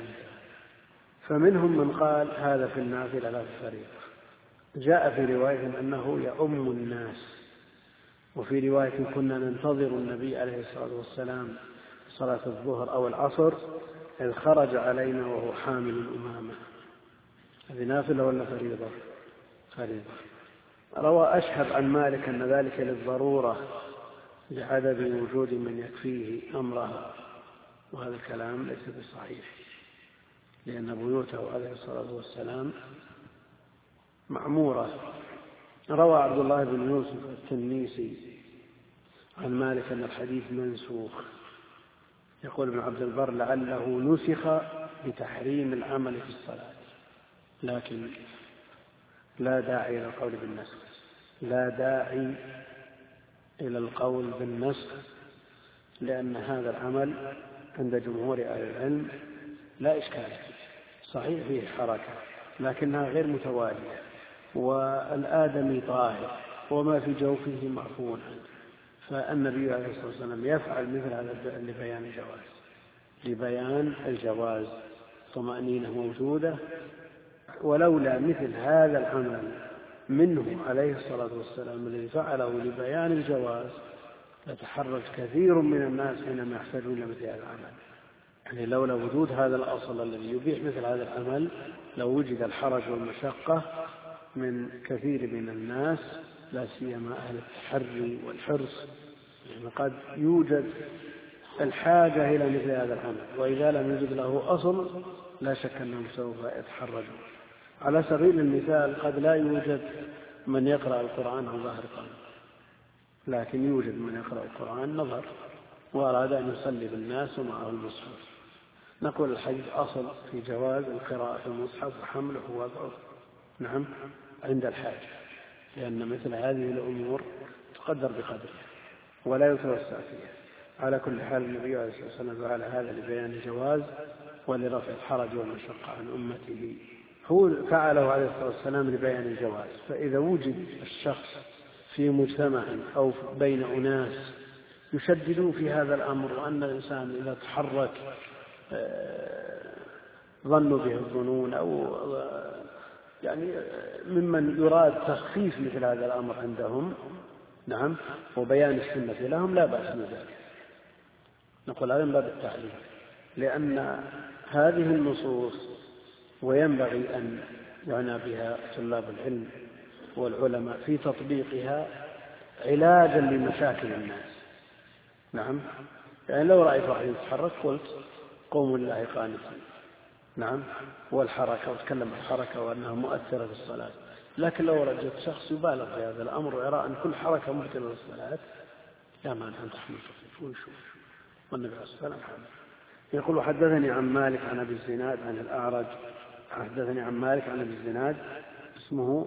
فمنهم من قال هذا في النافلة لا في الفريضة. جاء في رواية أنه يؤم الناس، وفي رواية كنا ننتظر النبي عليه الصلاة والسلام صلاة الظهر أو العصر إذ خرج علينا وهو حامل أمامة. هذه نافلة ولا فريضة؟ فريضة. روى أشهب عن مالك أن ذلك للضرورة لعدم وجود من يكفيه أمرها، وهذا الكلام ليس بصحيح، لأن بيوته عليه الصلاة والسلام معمورة. روى عبد الله بن يوسف التنيسي عن مالك أن الحديث منسوخ. يقول ابن عبد البر لعله نسخ بتحريم العمل في الصلاة، لكن لا داعي إلى القول بالنسخ، لا داعي إلى القول بالنسخ، لأن هذا العمل عند جمهور أهل العلم لا إشكال فيه، صحيح فيه حركة لكنها غير متوالية، والآدمي طاهر وما في جوفه معفو عنه، فالنبي عليه الصلاة والسلام يفعل مثل هذا الفعل لبيان الجواز، لبيان الجواز طمأنينة موجودة. ولولا مثل هذا العمل منه عليه الصلاة والسلام الذي فعله لبيان الجواز لتحرج كثير من الناس حينما يحتاجون إلى مثل هذا العمل. يعني لولا وجود هذا الأصل الذي يبيح مثل هذا العمل لو وجد الحرج والمشقة من كثير من الناس، لا سيما أهل التحري والحرص، يعني قد يوجد الحاجة إلى مثل هذا العمل، وإذا لم يوجد له أصل لا شك أنهم سوف يتحرجون. على سبيل المثال قد لا يوجد من يقرأ القرآن عن ظهر قلب، لكن يوجد من يقرأ القرآن نظر وأراد أن يصلي بالناس ومعه المصحف، نقول الحديث أصل في جواز القراءة في المصحف وحمله ووضعه نعم عند الحاجة، لأن مثل هذه الأمور تقدر بقدرها ولا يتوسع فيها. على كل حال النبي عليه الصلاة والسلام فعل هذا لبيان الجواز ولرفع الحرج والمشقة عن أمته، هو فعله عليه الصلاة والسلام لبيان الجواز. فإذا وجد الشخص في مجتمع أو بين أناس يشددون في هذا الأمر، وأن الإنسان إذا تحرك ظنوا به الظنون أو يعني ممن يراد تخفيف مثل هذا الأمر عندهم نعم وبيان السنة لهم، لا بأس من ذلك، نقول هذا من باب التعليم، لأن هذه النصوص وينبغي أن يعنى بها طلاب العلم والعلماء في تطبيقها علاجا لمشاكل الناس. نعم يعني لو رأيت واحد يتحرك قلت قوموا لله قانتين نعم والحركة وتكلم عن الحركة وأنها مؤثرة في الصلاة، لكن لو رجت شخص يبالغ في هذا الأمر ويرى أن كل حركة مبطلة للصلاة لا مانع أن تحمل خفيف ويشوف، والنبي عليه الصلاة والسلام يقول حدثني عن مالك عن أبي الزناد عن الأعرج حدثني عن مالك عن أبي الزناد اسمه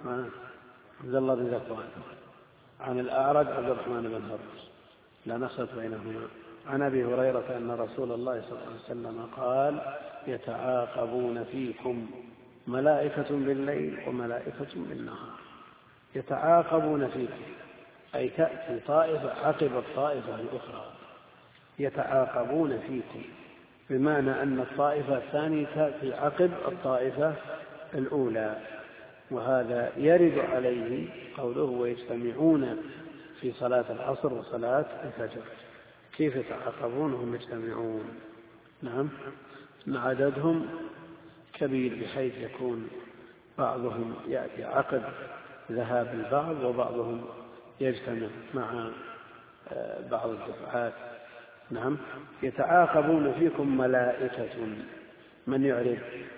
عبد الله بن ذكوان عن الأعرج عبد الرحمن بن هرمز لا نخلط بينهما عن أبي هريرة أن رسول الله صلى الله عليه وسلم قال يتعاقبون فيكم ملائكة بالليل وملائكة بالنهار. يتعاقبون فيكم أي تأتي طائفة عقب الطائفة الأخرى، يتعاقبون فيكم بمعنى أن الطائفة الثانية تأتي عقب الطائفة الأولى، وهذا يرد عليه قوله ويجتمعون في صلاة العصر وصلاة الفجر. كيف يتعاقبون هم يجتمعون؟ نعم عددهم كبير بحيث يكون بعضهم يأتي عقب ذهاب البعض وبعضهم يجتمع مع بعض الدفعات. نعم يتعاقبون فيكم ملائكة، من يعرف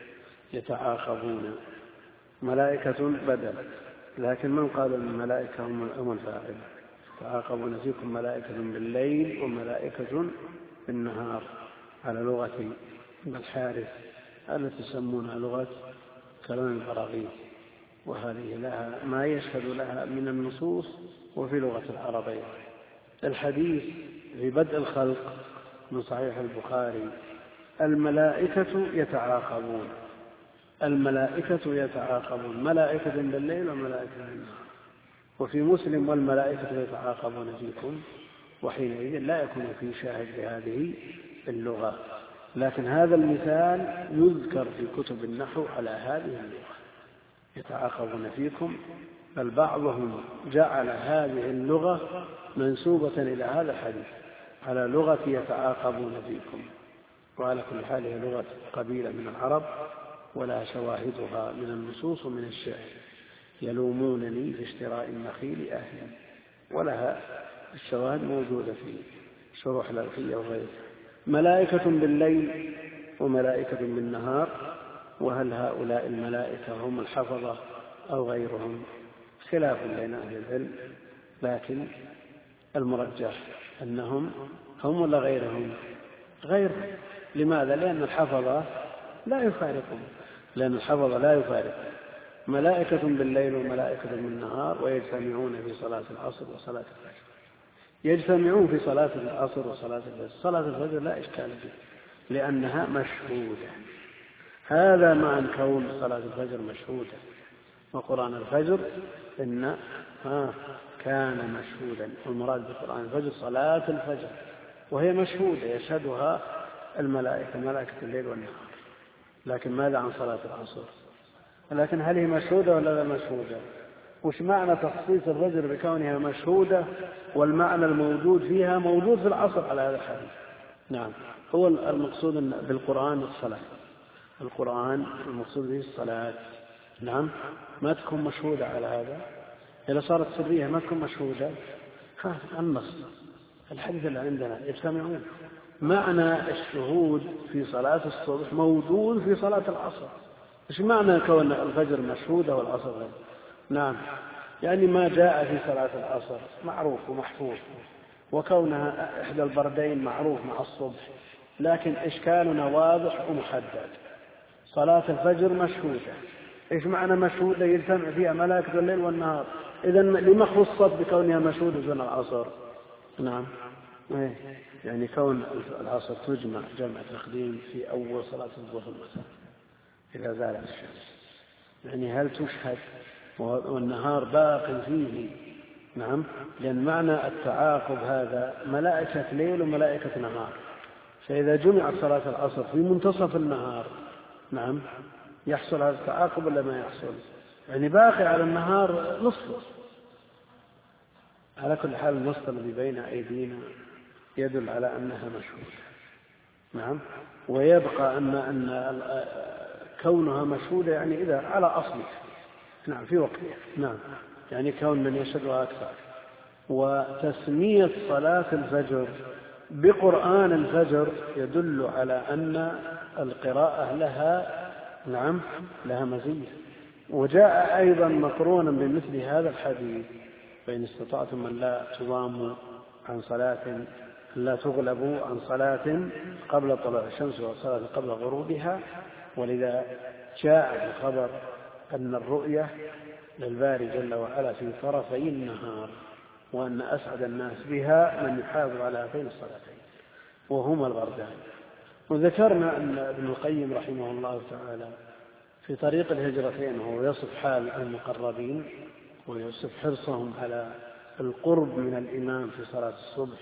يتعاقبون ملائكة بدل، لكن من قال الملائكة هم الفاعل. يتعاقبون فيكم ملائكة بالليل وملائكة بالنهار على لغة الحارث التي تسمونها لغة كلام البراغيث، وهذه لها ما يشهد لها من النصوص وفي لغة العربية. الحديث في بدء الخلق من صحيح البخاري الملائكة يتعاقبون، الملائكة يتعاقبون، ملائكة بالليل وملائكة بالنهار. وفي مسلم والملائكة يتعاقبون فيكم، وحينئذ لا يكون في شاهد لهذه اللغة. لكن هذا المثال يذكر في كتب النحو على هذه اللغة، يتعاقبون فيكم، بل بعضهم جعل هذه اللغة منسوبة إلى هذا الحديث على لغة يتعاقبون فيكم. وعلى كل حال هي لغة قبيلة من العرب ولا شواهدها من النصوص ومن الشعر. يلومونني في اشتراء النخيل أهلي، ولها الشواهد موجودة في شروح الألفية وغيرها. ملائكة بالليل وملائكة بالنهار، وهل هؤلاء الملائكة هم الحفظة أو غيرهم؟ خلاف بين أهل العلم، لكن المرجح أنهم هم ولا غيرهم؟ غيرهم. لماذا؟ لأن الحفظة لا يفارقهم، لأن الحفظة لا يفارق ملائكة بالليل وملائكة بالنهار، ويجتمعون في صلاة العصر وصلاة الفجر. يجتمعون في صلاة العصر وصلاة الفجر. صلاة الفجر لا إشكال فيه لأنها مشهودة، هذا مع كون صلاة الفجر مشهودة. وقرآن الفجر إن ها كان مشهودا، والمراد بقرآن الفجر صلاة الفجر، وهي مشهودة يشهدها الملائكة، ملائكة الليل والنهار. لكن ماذا عن صلاة العصر؟ لكن هل هي مشهودة ولا لا مشهودة؟ وش معنى تخصيص الفجر بكونها مشهودة والمعنى الموجود فيها موجود في العصر على هذا الحديث؟ نعم، هو المقصود بالقرآن الصلاة، القرآن المقصود به الصلاة. نعم، ما تكون مشهودة على هذا، إذا صارت سرية ما تكون مشهودة. النص الحديث اللي عندنا يجتمعون. معنى الشهود في صلاة الصبح موجود في صلاة العصر. إيش معنى كون الفجر مشهودة والعصر غير؟ نعم، يعني ما جاء في صلاة العصر معروف ومحفوظ، وكونها إحدى البردين معروف مع الصبح، لكن إشكالنا واضح ومحدد. صلاة الفجر مشهودة، إيش معنى مشهودة؟ يجتمع فيها ملائكة الليل والنهار. إذن لما خصت بكونها مشهودة دون العصر؟ نعم، يعني كون العصر تجمع جمع تقديم في أول صلاة الظهر مثلا إذا زالت الشمس، يعني هل تشهد والنهار باق فيه؟ نعم، لأن معنى التعاقب هذا ملائكة ليل وملائكة نهار، فإذا جمعت صلاة العصر في منتصف النهار نعم يحصل هذا التعاقب ولا ما يحصل؟ يعني باقي على النهار نصف. على كل حال النص الذي بين أيدينا يدل على أنها مشهودة. نعم، ويبقى أن أن كونها مشهودة يعني إذا على أصلها نعم في وقتها. نعم، يعني كون من يشهدها أكثر. وتسمية صلاة الفجر بقرآن الفجر يدل على أن القراءة لها نعم لها مزية. وجاء أيضا مقرونا بمثل هذا الحديث: فإن استطعتم من لا تضاموا عن صلاة لا تغلبوا عن صلاة قبل طلوع الشمس وصلاة قبل غروبها. ولذا جاء الخبر أن الرؤية للباري جل وعلا في طرفي النهار، وأن أسعد الناس بها من يحافظ على هاتين الصلاتين وهما البردان. وذكرنا أن ابن القيم رحمه الله تعالى في طريق الهجرتين وهو يصف حال المقربين ويصف حرصهم على القرب من الإمام في صلاة الصبح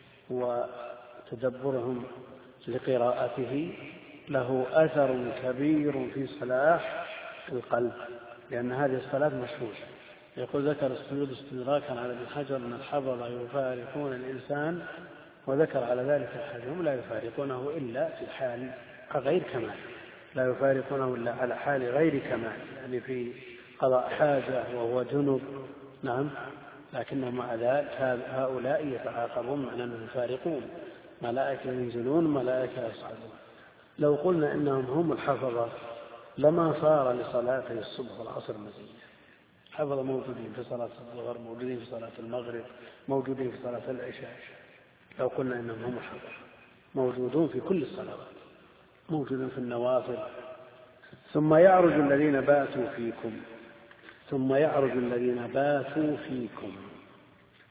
وتدبرهم لقراءته، له أثر كبير في صلاح القلب، لأن هذه الصلاة مشهودة. يقول: ذكر السجود استدراكا على ابن حجر أن الحفظة يفارقون الإنسان، وذكر على ذلك أحدهم لا يفارقونه إلا في حال غير كمال، لا يفارقونه إلا على حال غير كمال، يعني في قضاء حاجة وهو جنب. نعم، لكنهم مع ذلك هؤلاء يتعاقبون من أنهم يفارقون، ملائكة ينزلون ملائكة يصعدون. لو قلنا إنهم هم الحفظة لما صار لصلاتي الصبح والعصر مزية. حفظة موجودين في صلاة الظهر، موجودين في صلاة المغرب، موجودين في صلاة العشاء. لو قلنا إنهم هم الحفظة موجودون في كل الصلوات، موجودين في النوافل. ثم يعرج الذين باتوا فيكم ثم يعرج الذين باتوا فيكم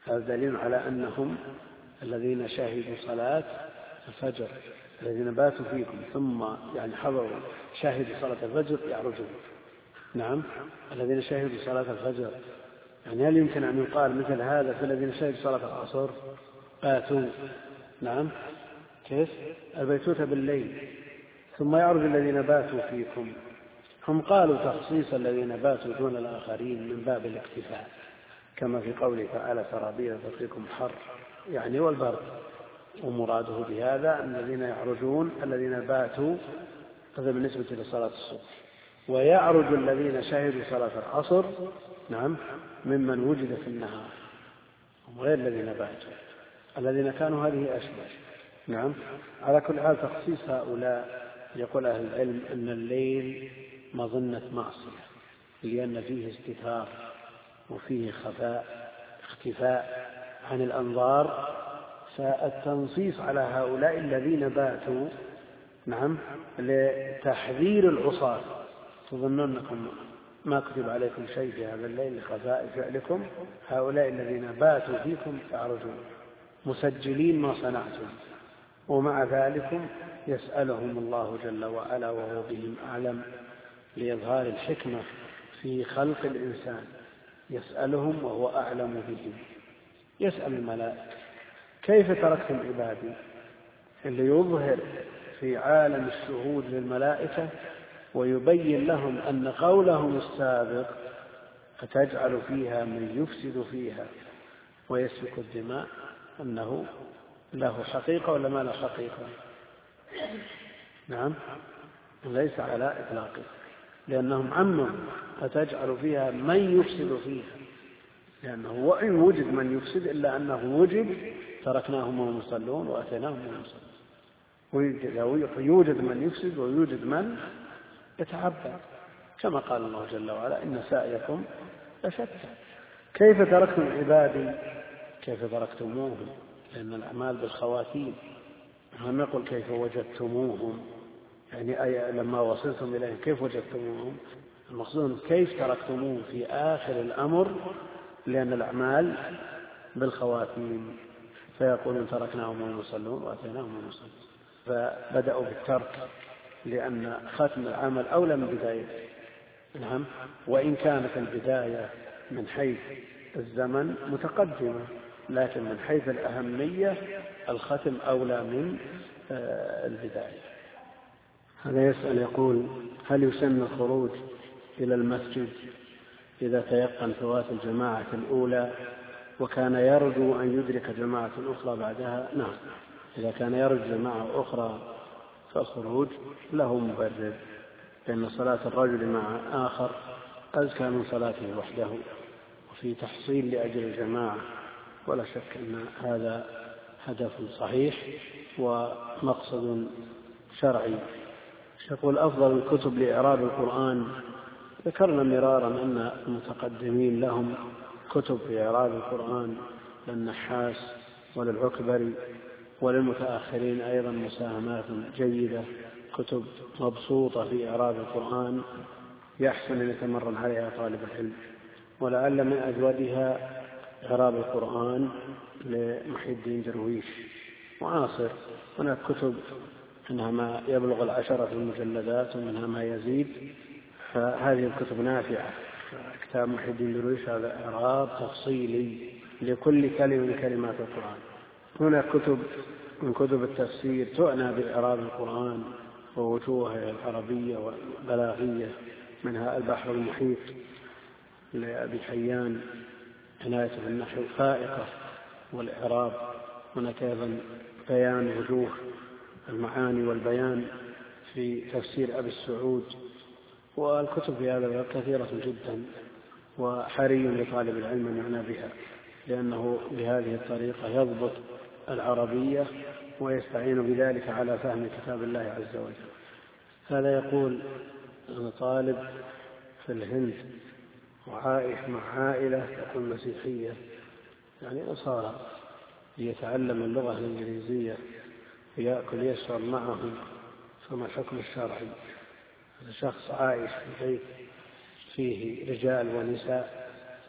هذا دليل على أنهم الذين شهدوا صلاة الفجر الذين باتوا فيكم ثم يعني حضروا شاهدوا صلاة الفجر يعرجون. نعم، الذين شهدوا صلاة الفجر، يعني هل يمكن أن يقال مثل هذا في الذين شهدوا صلاة العصر باتوا؟ نعم، كيف؟ البيتوتة بالليل ثم يعرج الذين باتوا فيكم. هم قالوا تخصيص الذين باتوا دون الآخرين من باب الاكتفاء، كما في قوله تعالى سرابيل تقيكم حر يعني والبرد، ومراده بهذا أن الذين يعرجون الذين باتوا، هذا بالنسبة لصلاة الصبح. ويعرج الذين شهدوا صلاة العصر نعم ممن وجد في النهار، هم غير الذين باتوا، الذين كانوا هذه أشبه. نعم، على كل حال تخصيص هؤلاء يقول أهل العلم أن الليل مظنة معصية، لأن فيه استتار وفيه خفاء اختفاء عن الأنظار، فالتنصيص على هؤلاء الذين باتوا نعم لتحذير العصاة، تظنون أنكم ما كتب عليكم شيء في هذا الليل لخفاء فعلكم، هؤلاء الذين باتوا فيكم يعرجون مسجلين ما صنعتم، ومع ذلك يسألهم الله جل وعلا وهو بهم أعلم لإظهار الحكمة في خلق الإنسان، يسألهم وهو أعلم بهم. يسأل الملائكة كيف تركتم عبادي، اللي يظهر في عالم الشهود للملائكة ويبين لهم أن قولهم السابق أتجعل فيها من يفسد فيها ويسفك الدماء أنه له حقيقة ولا ما له حقيقة؟ نعم، ليس على إطلاقه، لأنهم عمم أتجعل فيها من يفسد فيها، لأنه وإن وجد من يفسد إلا أنه وجد تركناهم وهم يصلون وأتيناهم وهم يصلون. يوجد من يفسد ويوجد من يتعبد، كما قال الله جل وعلا إن سعيكم لشتى. كيف تركتم عبادي، كيف تركتموهم، لأن الأعمال بالخواتيم، لم يقل كيف وجدتموهم، يعني أي لما وصلتم إليهم كيف وجدتموهم، المقصود كيف تركتموهم في آخر الأمر، لأن الأعمال بالخواتيم، فيقولون تركناهم وهم يصلون وأتيناهم وهم يصلون. فبدأوا بالترك لأن ختم العمل أولى من بدايته. نعم، وإن كانت البداية من حيث الزمن متقدمة، لكن من حيث الأهمية الختم أولى من البداية. هذا يسأل يقول هل يسن الخروج إلى المسجد إذا تيقن فوات الجماعة الأولى وكان يرجو أن يدرك جماعة أخرى بعدها؟ نعم، إذا كان يرجو جماعة أخرى فالخروج له مبرر، لأن صلاة الرجل مع آخر أزكى من صلاته وحده، وفي تحصيل لأجل الجماعة، ولا شك أن هذا هدف صحيح ومقصد شرعي. يقول أفضل الكتب لإعراب القرآن. ذكرنا مرارا أن المتقدمين لهم كتب في إعراب القرآن، للنحاس وللعكبري، وللمتأخرين أيضا مساهمات جيدة، كتب مبسوطة في إعراب القرآن يحسن أن يتمرن عليها طالب العلم. ولعل من أجودها إعراب القرآن لمحي الدين درويش معاصر. هناك كتب منها ما يبلغ العشرة المجلدات ومنها ما يزيد، فهذه الكتب نافعة. كتاب محي الدين درويش هذا إعراب تفصيلي لكل كلمة من كلمات القرآن. هناك كتب من كتب التفسير تعنى بإعراب القرآن ووجوهه العربية والبلاغية، منها البحر المحيط لأبي حيان عناية بالنحو فائقة والإعراب. هناك أيضا بيان وجوه المعاني والبيان في تفسير أبي السعود. والكتب في هذا كثيرة جدا، وحري لطالب العلم أن يعنى بها، لأنه بهذه الطريقة يضبط العربية ويستعين بذلك على فهم كتاب الله عز وجل. هذا يقول أنا طالب في الهند وعائش مع عائلة تكون مسيحية، يعني نصارى، ليتعلم اللغة الإنجليزية ويأكل يشرب معهم، فما الحكم الشرعي؟ هذا شخص عايش في بيت فيه رجال ونساء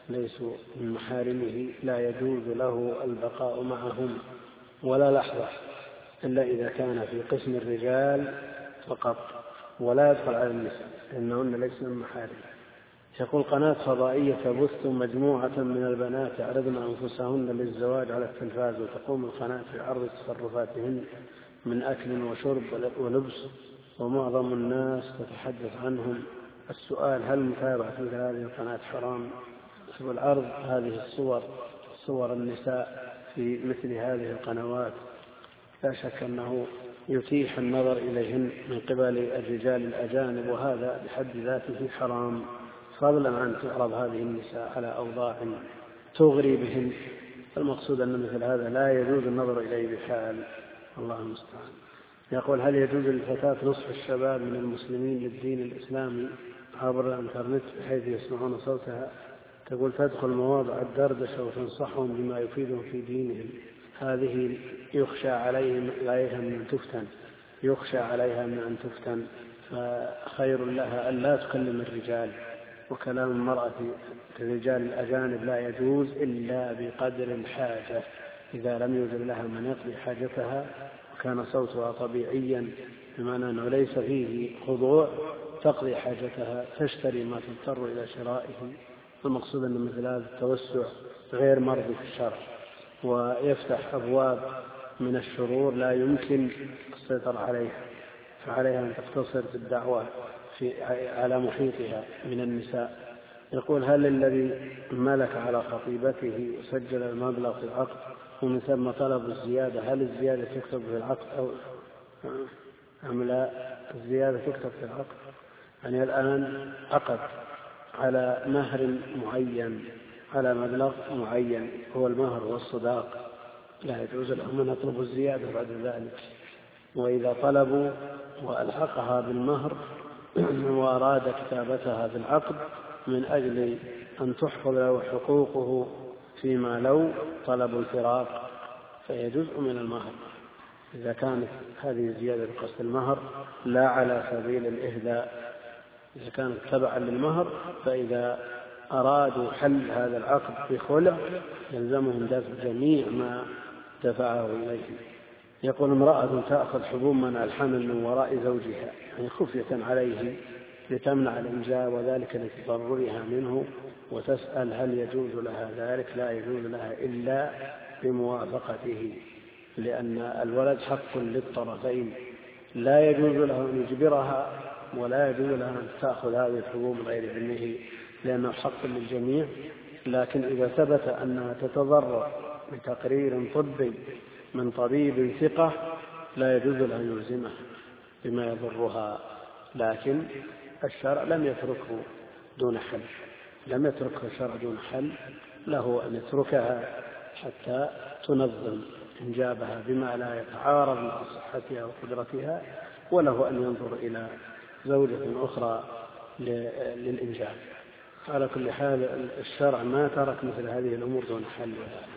ليسوا من محارمه لا يجوز له البقاء معهم ولا لحظة إلا إذا كان في قسم الرجال فقط، ولا يدخل على النساء لأنهن ليسن من محارمه. يقول قناة فضائية تبث مجموعة من البنات يعرضن أنفسهن للزواج على التلفاز، وتقوم القناة في عرض تصرفاتهن من أكل وشرب ولبس، ومعظم الناس تتحدث عنهم. السؤال: هل متابعة مثل هذه القناة حرام؟ والعرض هذه الصور صور النساء في مثل هذه القنوات لا شك أنه يتيح النظر إليهن من قبل الرجال الأجانب، وهذا بحد ذاته حرام، فضلا عن تعرض هذه النساء على أوضاع تغري بهن. المقصود أن مثل هذا لا يجوز النظر إليه بحال، الله المستعان. يقول: هل يجوز للفتاة نصح الشباب من المسلمين للدين الإسلامي عبر الإنترنت بحيث يسمعون صوتها؟ تقول: تدخل مواضع الدردشة وتنصحهم بما يفيدهم في دينهم، هذه يخشى عليهم عليها من أن تفتن يخشى عليها من أن تفتن فخير لها أن لا تكلم الرجال، وكلام المرأة في الرجال الأجانب لا يجوز إلا بقدر الحاجة، إذا لم يوجد لها من يقضي حاجتها وكان صوتها طبيعيا بمعنى أنه ليس فيه خضوع، تقضي حاجتها، تشتري ما تضطر إلى شرائه. المقصود أن مثل هذا التوسع غير مرضي في الشرع، ويفتح أبواب من الشرور لا يمكن السيطرة عليها، فعليها أن تقتصر بالدعوة في على محيطها من النساء. يقول: هل الذي ملك على خطيبته وسجل المبلغ في العقد ومن ثم طلب الزيادة، هل الزيادة تكتب في العقد أو أم لا؟ الزيادة تكتب في العقد. يعني الآن عقد على مهر معين، على مبلغ معين هو المهر والصداق، لا يجوز لهم أن يطلبوا الزيادة بعد ذلك. وإذا طلبوا وألحقها بالمهر وأراد كتابتها في العقد من أجل أن تحفظ له حقوقه فيما لو طلبوا الفراق، فهي جزء من المهر إذا كانت هذه الزيادة بقصد المهر لا على سبيل الإهداء. إذا كانت تبعا للمهر فإذا أرادوا حل هذا العقد بخلع يلزمهم دفع جميع ما دفعه إليه. يقول: امرأة تأخذ حبوب منع الحمل من وراء زوجها، يعني خفية عليه لتمنع الإنجاب وذلك لتضررها منه، وتسأل هل يجوز لها ذلك؟ لا يجوز لها إلا بموافقته، لأن الولد حق للطرفين، لا يجوز له أن يجبرها ولا يجوز لها أن تأخذ هذه الحبوب غير علمه لأنه حق للجميع. لكن إذا ثبت أنها تتضرر بتقرير طبي من طبيب ثقة لا يجوز له أن يلزمها بما يضرها. لكن الشرع لم يتركه دون حل، لم يتركه الشرع دون حل، له أن يتركها حتى تنظم إنجابها بما لا يتعارض مع صحتها وقدرتها، وله أن ينظر إلى زوجة أخرى للإنجاب. على كل حال الشرع ما ترك مثل هذه الأمور دون حل.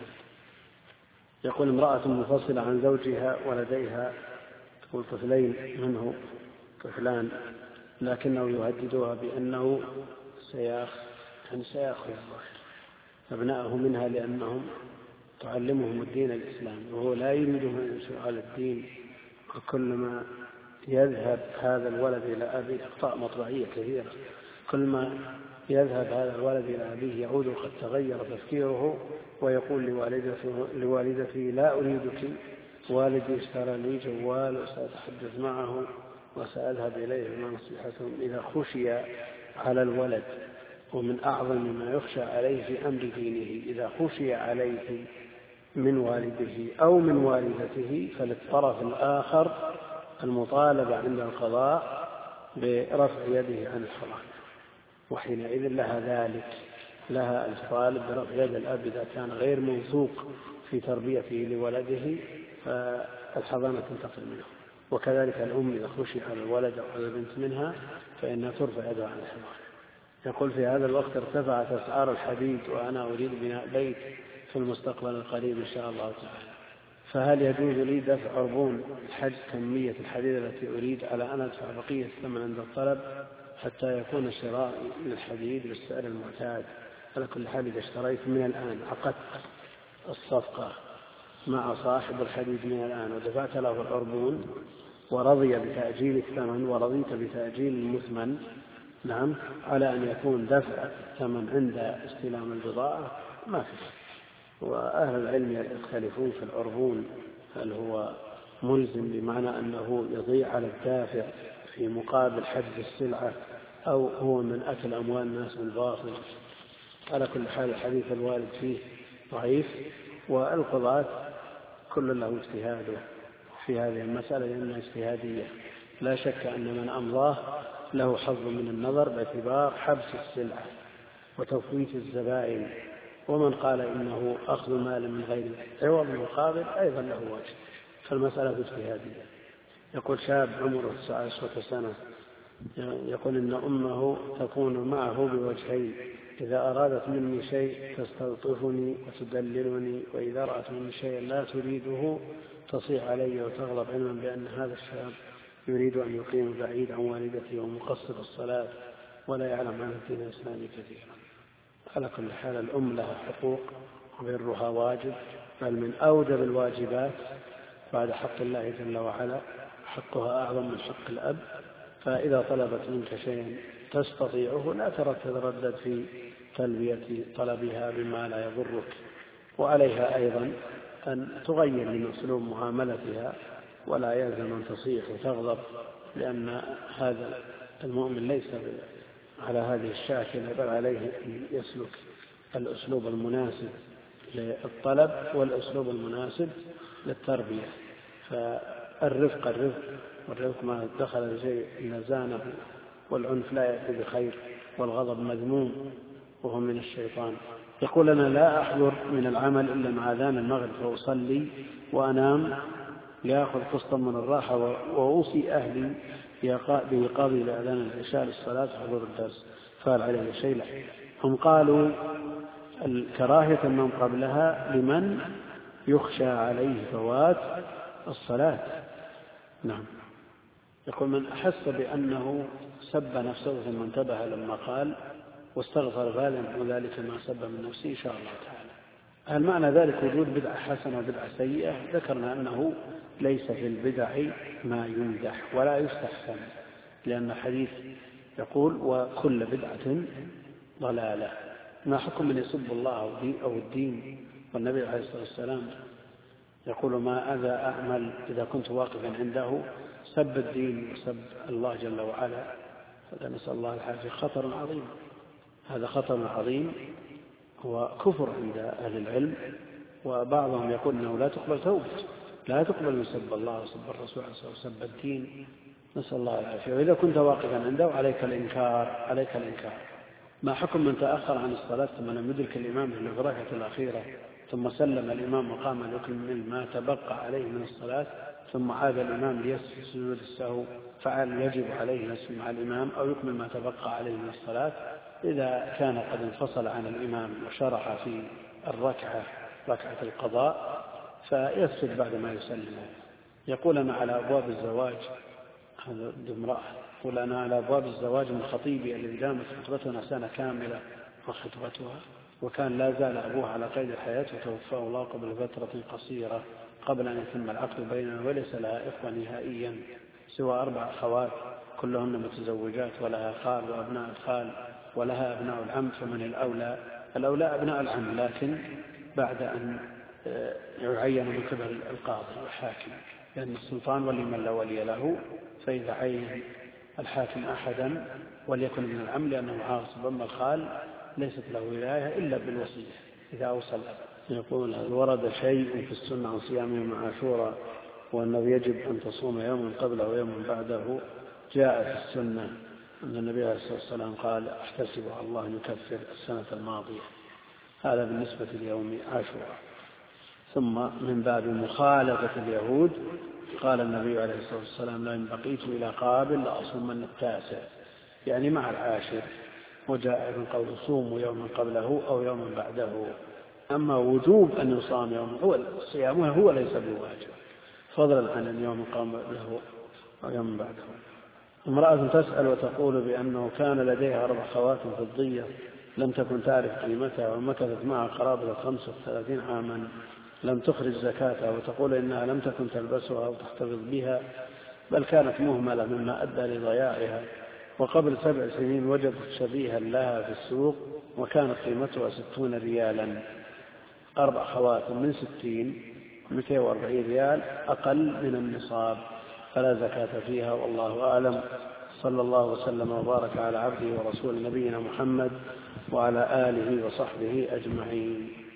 يقول: امرأة منفصلة عن زوجها ولديها تقول طفلين منه طفلان، لكنه يهددها بأنه سيأخذ يعني سيأخذ أبنائه منها لأنهم تعلمهم الدين الإسلامي، وهو لا يريدهم أن ينشروا على الدين. وكلما يذهب هذا الولد إلى أبيه، أخطاء مطبعية كثيرة، كل ما يذهب هذا الولد إلى أبيه يعود وقد تغير تفكيره ويقول لوالدته, لوالدته لا أريدك، والدي اشترى لي جوال وسأتحدث معه وسأذهب إليه بما نصيحتهم. إذا خشي على الولد، ومن أعظم ما يخشى عليه في أمر دينه، إذا خشي عليه من والده أو من والدته فللطرف الآخر المطالبة عند القضاء برفع يده عن الحرام، وحينئذ لها ذلك، لها أن تطالب برفع يد الأب إذا كان غير موثوق في تربيته لولده فالحضانة تنتقل منه. وكذلك الأم إذا خشي على الولد أو على البنت منها فإنها ترفع يدها عن الحرام. يقول: في هذا الوقت ارتفعت أسعار الحديد وأنا أريد بناء بيت في المستقبل القريب إن شاء الله تعالى، فهل يجوز لي دفع عربون الحج كمية الحديد التي أريد على أن أدفع بقية الثمن عند الطلب حتى يكون الشراء من الحديد بالسعر المعتاد على كل حال إذا اشتريت من الآن عقدت الصفقة مع صاحب الحديد من الآن ودفعت له العربون ورضي بتأجيل الثمن ورضيت بتأجيل المثمن، نعم، على أن يكون دفع الثمن عند استلام البضاعة ما فيه. وأهل العلم يختلفون في العربون، هل هو ملزم بمعنى أنه يضيع على الدافع في مقابل حجز السلعة أو هو من أكل أموال الناس بالباطل. على كل حال الحديث الوارد فيه ضعيف، والقضاة كل له اجتهاده في هذه المسألة لأنها اجتهادية. لا شك أن من أمضاه له حظ من النظر باعتبار حبس السلعة وتفويت الزبائن، ومن قال إنه أخذ مال من غير عوض مقابل أيضا له وجه، فالمسألة اجتهادية. يقول شاب عمره تسعة عشرة سنة يقول إن أمه تكون معه بوجهين: إذا أرادت مني شيء تستلطفني وتدللني، وإذا رأت مني شيئا لا تريده تصيح علي وتغضب، علما بأن هذا الشاب يريد أن يقيم بعيد عن والدته ومقصر الصلاة ولا يعلم عن الدين الإسلامي كثيرا. على كل حال الأم لها حقوق وبرها واجب، بل من أوجب الواجبات بعد حق الله جل وعلا، حقها أعظم من حق الأب. فإذا طلبت منك شيئا تستطيعه لا تتردد في تلبية طلبها بما لا يضرك، وعليها أيضا أن تغير من أسلوب معاملتها، ولا يلزم أن تصيح وتغضب، لأن هذا المؤمن ليس على هذه الشاكلة، بل عليه أن يسلك الأسلوب المناسب للطلب والأسلوب المناسب للتربية. فالرفق الرفق والرفق ما دخل شيء نزانه، والعنف لا يأتي بخير، والغضب مذموم وهو من الشيطان. يقول أنا لا أحضر من العمل إلا مع أذان المغرب فأصلي وأنام لأخذ قسطا من الراحة، وأوصي أهلي بإيقاظي لأذان العشاء للصلاة وحضور الدرس، فهل عليه شيء؟ لا. هم قالوا الكراهية النوم قبلها لمن يخشى عليه فوات الصلاة. نعم. يقول من أحس بأنه سب نفسه ثم انتبه لما قال واستغفر فعلا ذلك ما سب من نفسه إن شاء الله تعالى. هل معنى ذلك وجود بدعة حسنة وبدعة سيئة؟ ذكرنا أنه ليس في البدع ما يمدح ولا يستحسن، لأن الحديث يقول وكل بدعة ضلالة. ما حكم من يسب الله أو الدين؟ والنبي عليه الصلاة والسلام يقول ما أذى أعمل إذا كنت واقفا عنده سب الدين وسب الله جل وعلا، فلا نسأل الله العافية. خطر عظيم، هذا خطر عظيم، هو كفر عند أهل العلم، وبعضهم يقول أنه لا تقبل توبة، لا تقبل من سب الله وسب الرسول وسب الدين، نسأل الله العافية. وإذا كنت واقفا عنده عليك الإنكار عليك الإنكار. ما حكم من تأخر عن الصلاة ثم لم يدرك الإمام في الركعة الأخيرة ثم سلم الإمام وقام ليكمل ما تبقى عليه من الصلاة ثم عاد الإمام ليسجد سجود السهو، فعل يجب عليه يسجد مع الإمام أو يكمل ما تبقى عليه من الصلاة؟ إذا كان قد انفصل عن الإمام وشرع في الركعة ركعة القضاء فيسجد بعد ما يسلم. يقول أنا على أبواب الزواج، هذا امرأة يقول أنا على أبواب الزواج من خطيبي الذي دامت خطبتنا سنة كاملة وخطبتها، وكان لا زال أبوها على قيد الحياة وتوفاه الله قبل فترة قصيرة قبل أن يتم العقد بيننا، وليس لها إخوة نهائيا سوى أربع أخوات كلهن متزوجات، ولها خال وأبناء الخال ولها أبناء العم، فمن الأولى الأولى أبناء العم، لكن بعد أن يعين من قبل القاضي والحاكم، لأن السلطان ولي من لا ولي له، فإذا عين الحاكم أحدا وليكن من العم لأنه عاصب، أما الخال ليست له ولاية إلا بالوصية إذا أوصى الأب. يقول هل ورد شيء في السنة عن صيام يوم عاشوراء وأنه يجب أن تصوم يوما قبله ويوما بعده؟ جاء في السنة أن النبي عليه الصلاة والسلام قال احتسب على الله أن يكفر السنة الماضية، هذا بالنسبة ليوم عاشوراء. ثم من باب مخالفة اليهود قال النبي عليه الصلاة والسلام لئن بقيت إلى قابل لأصومن التاسع، يعني مع العاشر، وجاء من قول صوموا يوما قبله أو يوما بعده. أما وجوب أن يصام يوم هو صيامه هو ليس بواجب، فضلا عن أن يوم قبله أو يوم بعده. امرأة تسأل وتقول بأنه كان لديها أربع خواتم فضية لم تكن تعرف قيمتها ومكثت معها قرابة خمسة وثلاثين عاما لم تخرج زكاتها وتقول إنها لم تكن تلبسها أو تحتفظ بها، بل كانت مهملة مما أدى لضياعها. وقبل سبع سنين وجدت شبيها لها في السوق وكانت قيمتها ستون ريالا، أربع خواتم من ستين مئتين وأربعين ريال أقل من النصاب، فلا زكاة فيها، والله أعلم. صلى الله وسلم وبارك على عبده ورسول نبينا محمد وعلى آله وصحبه أجمعين.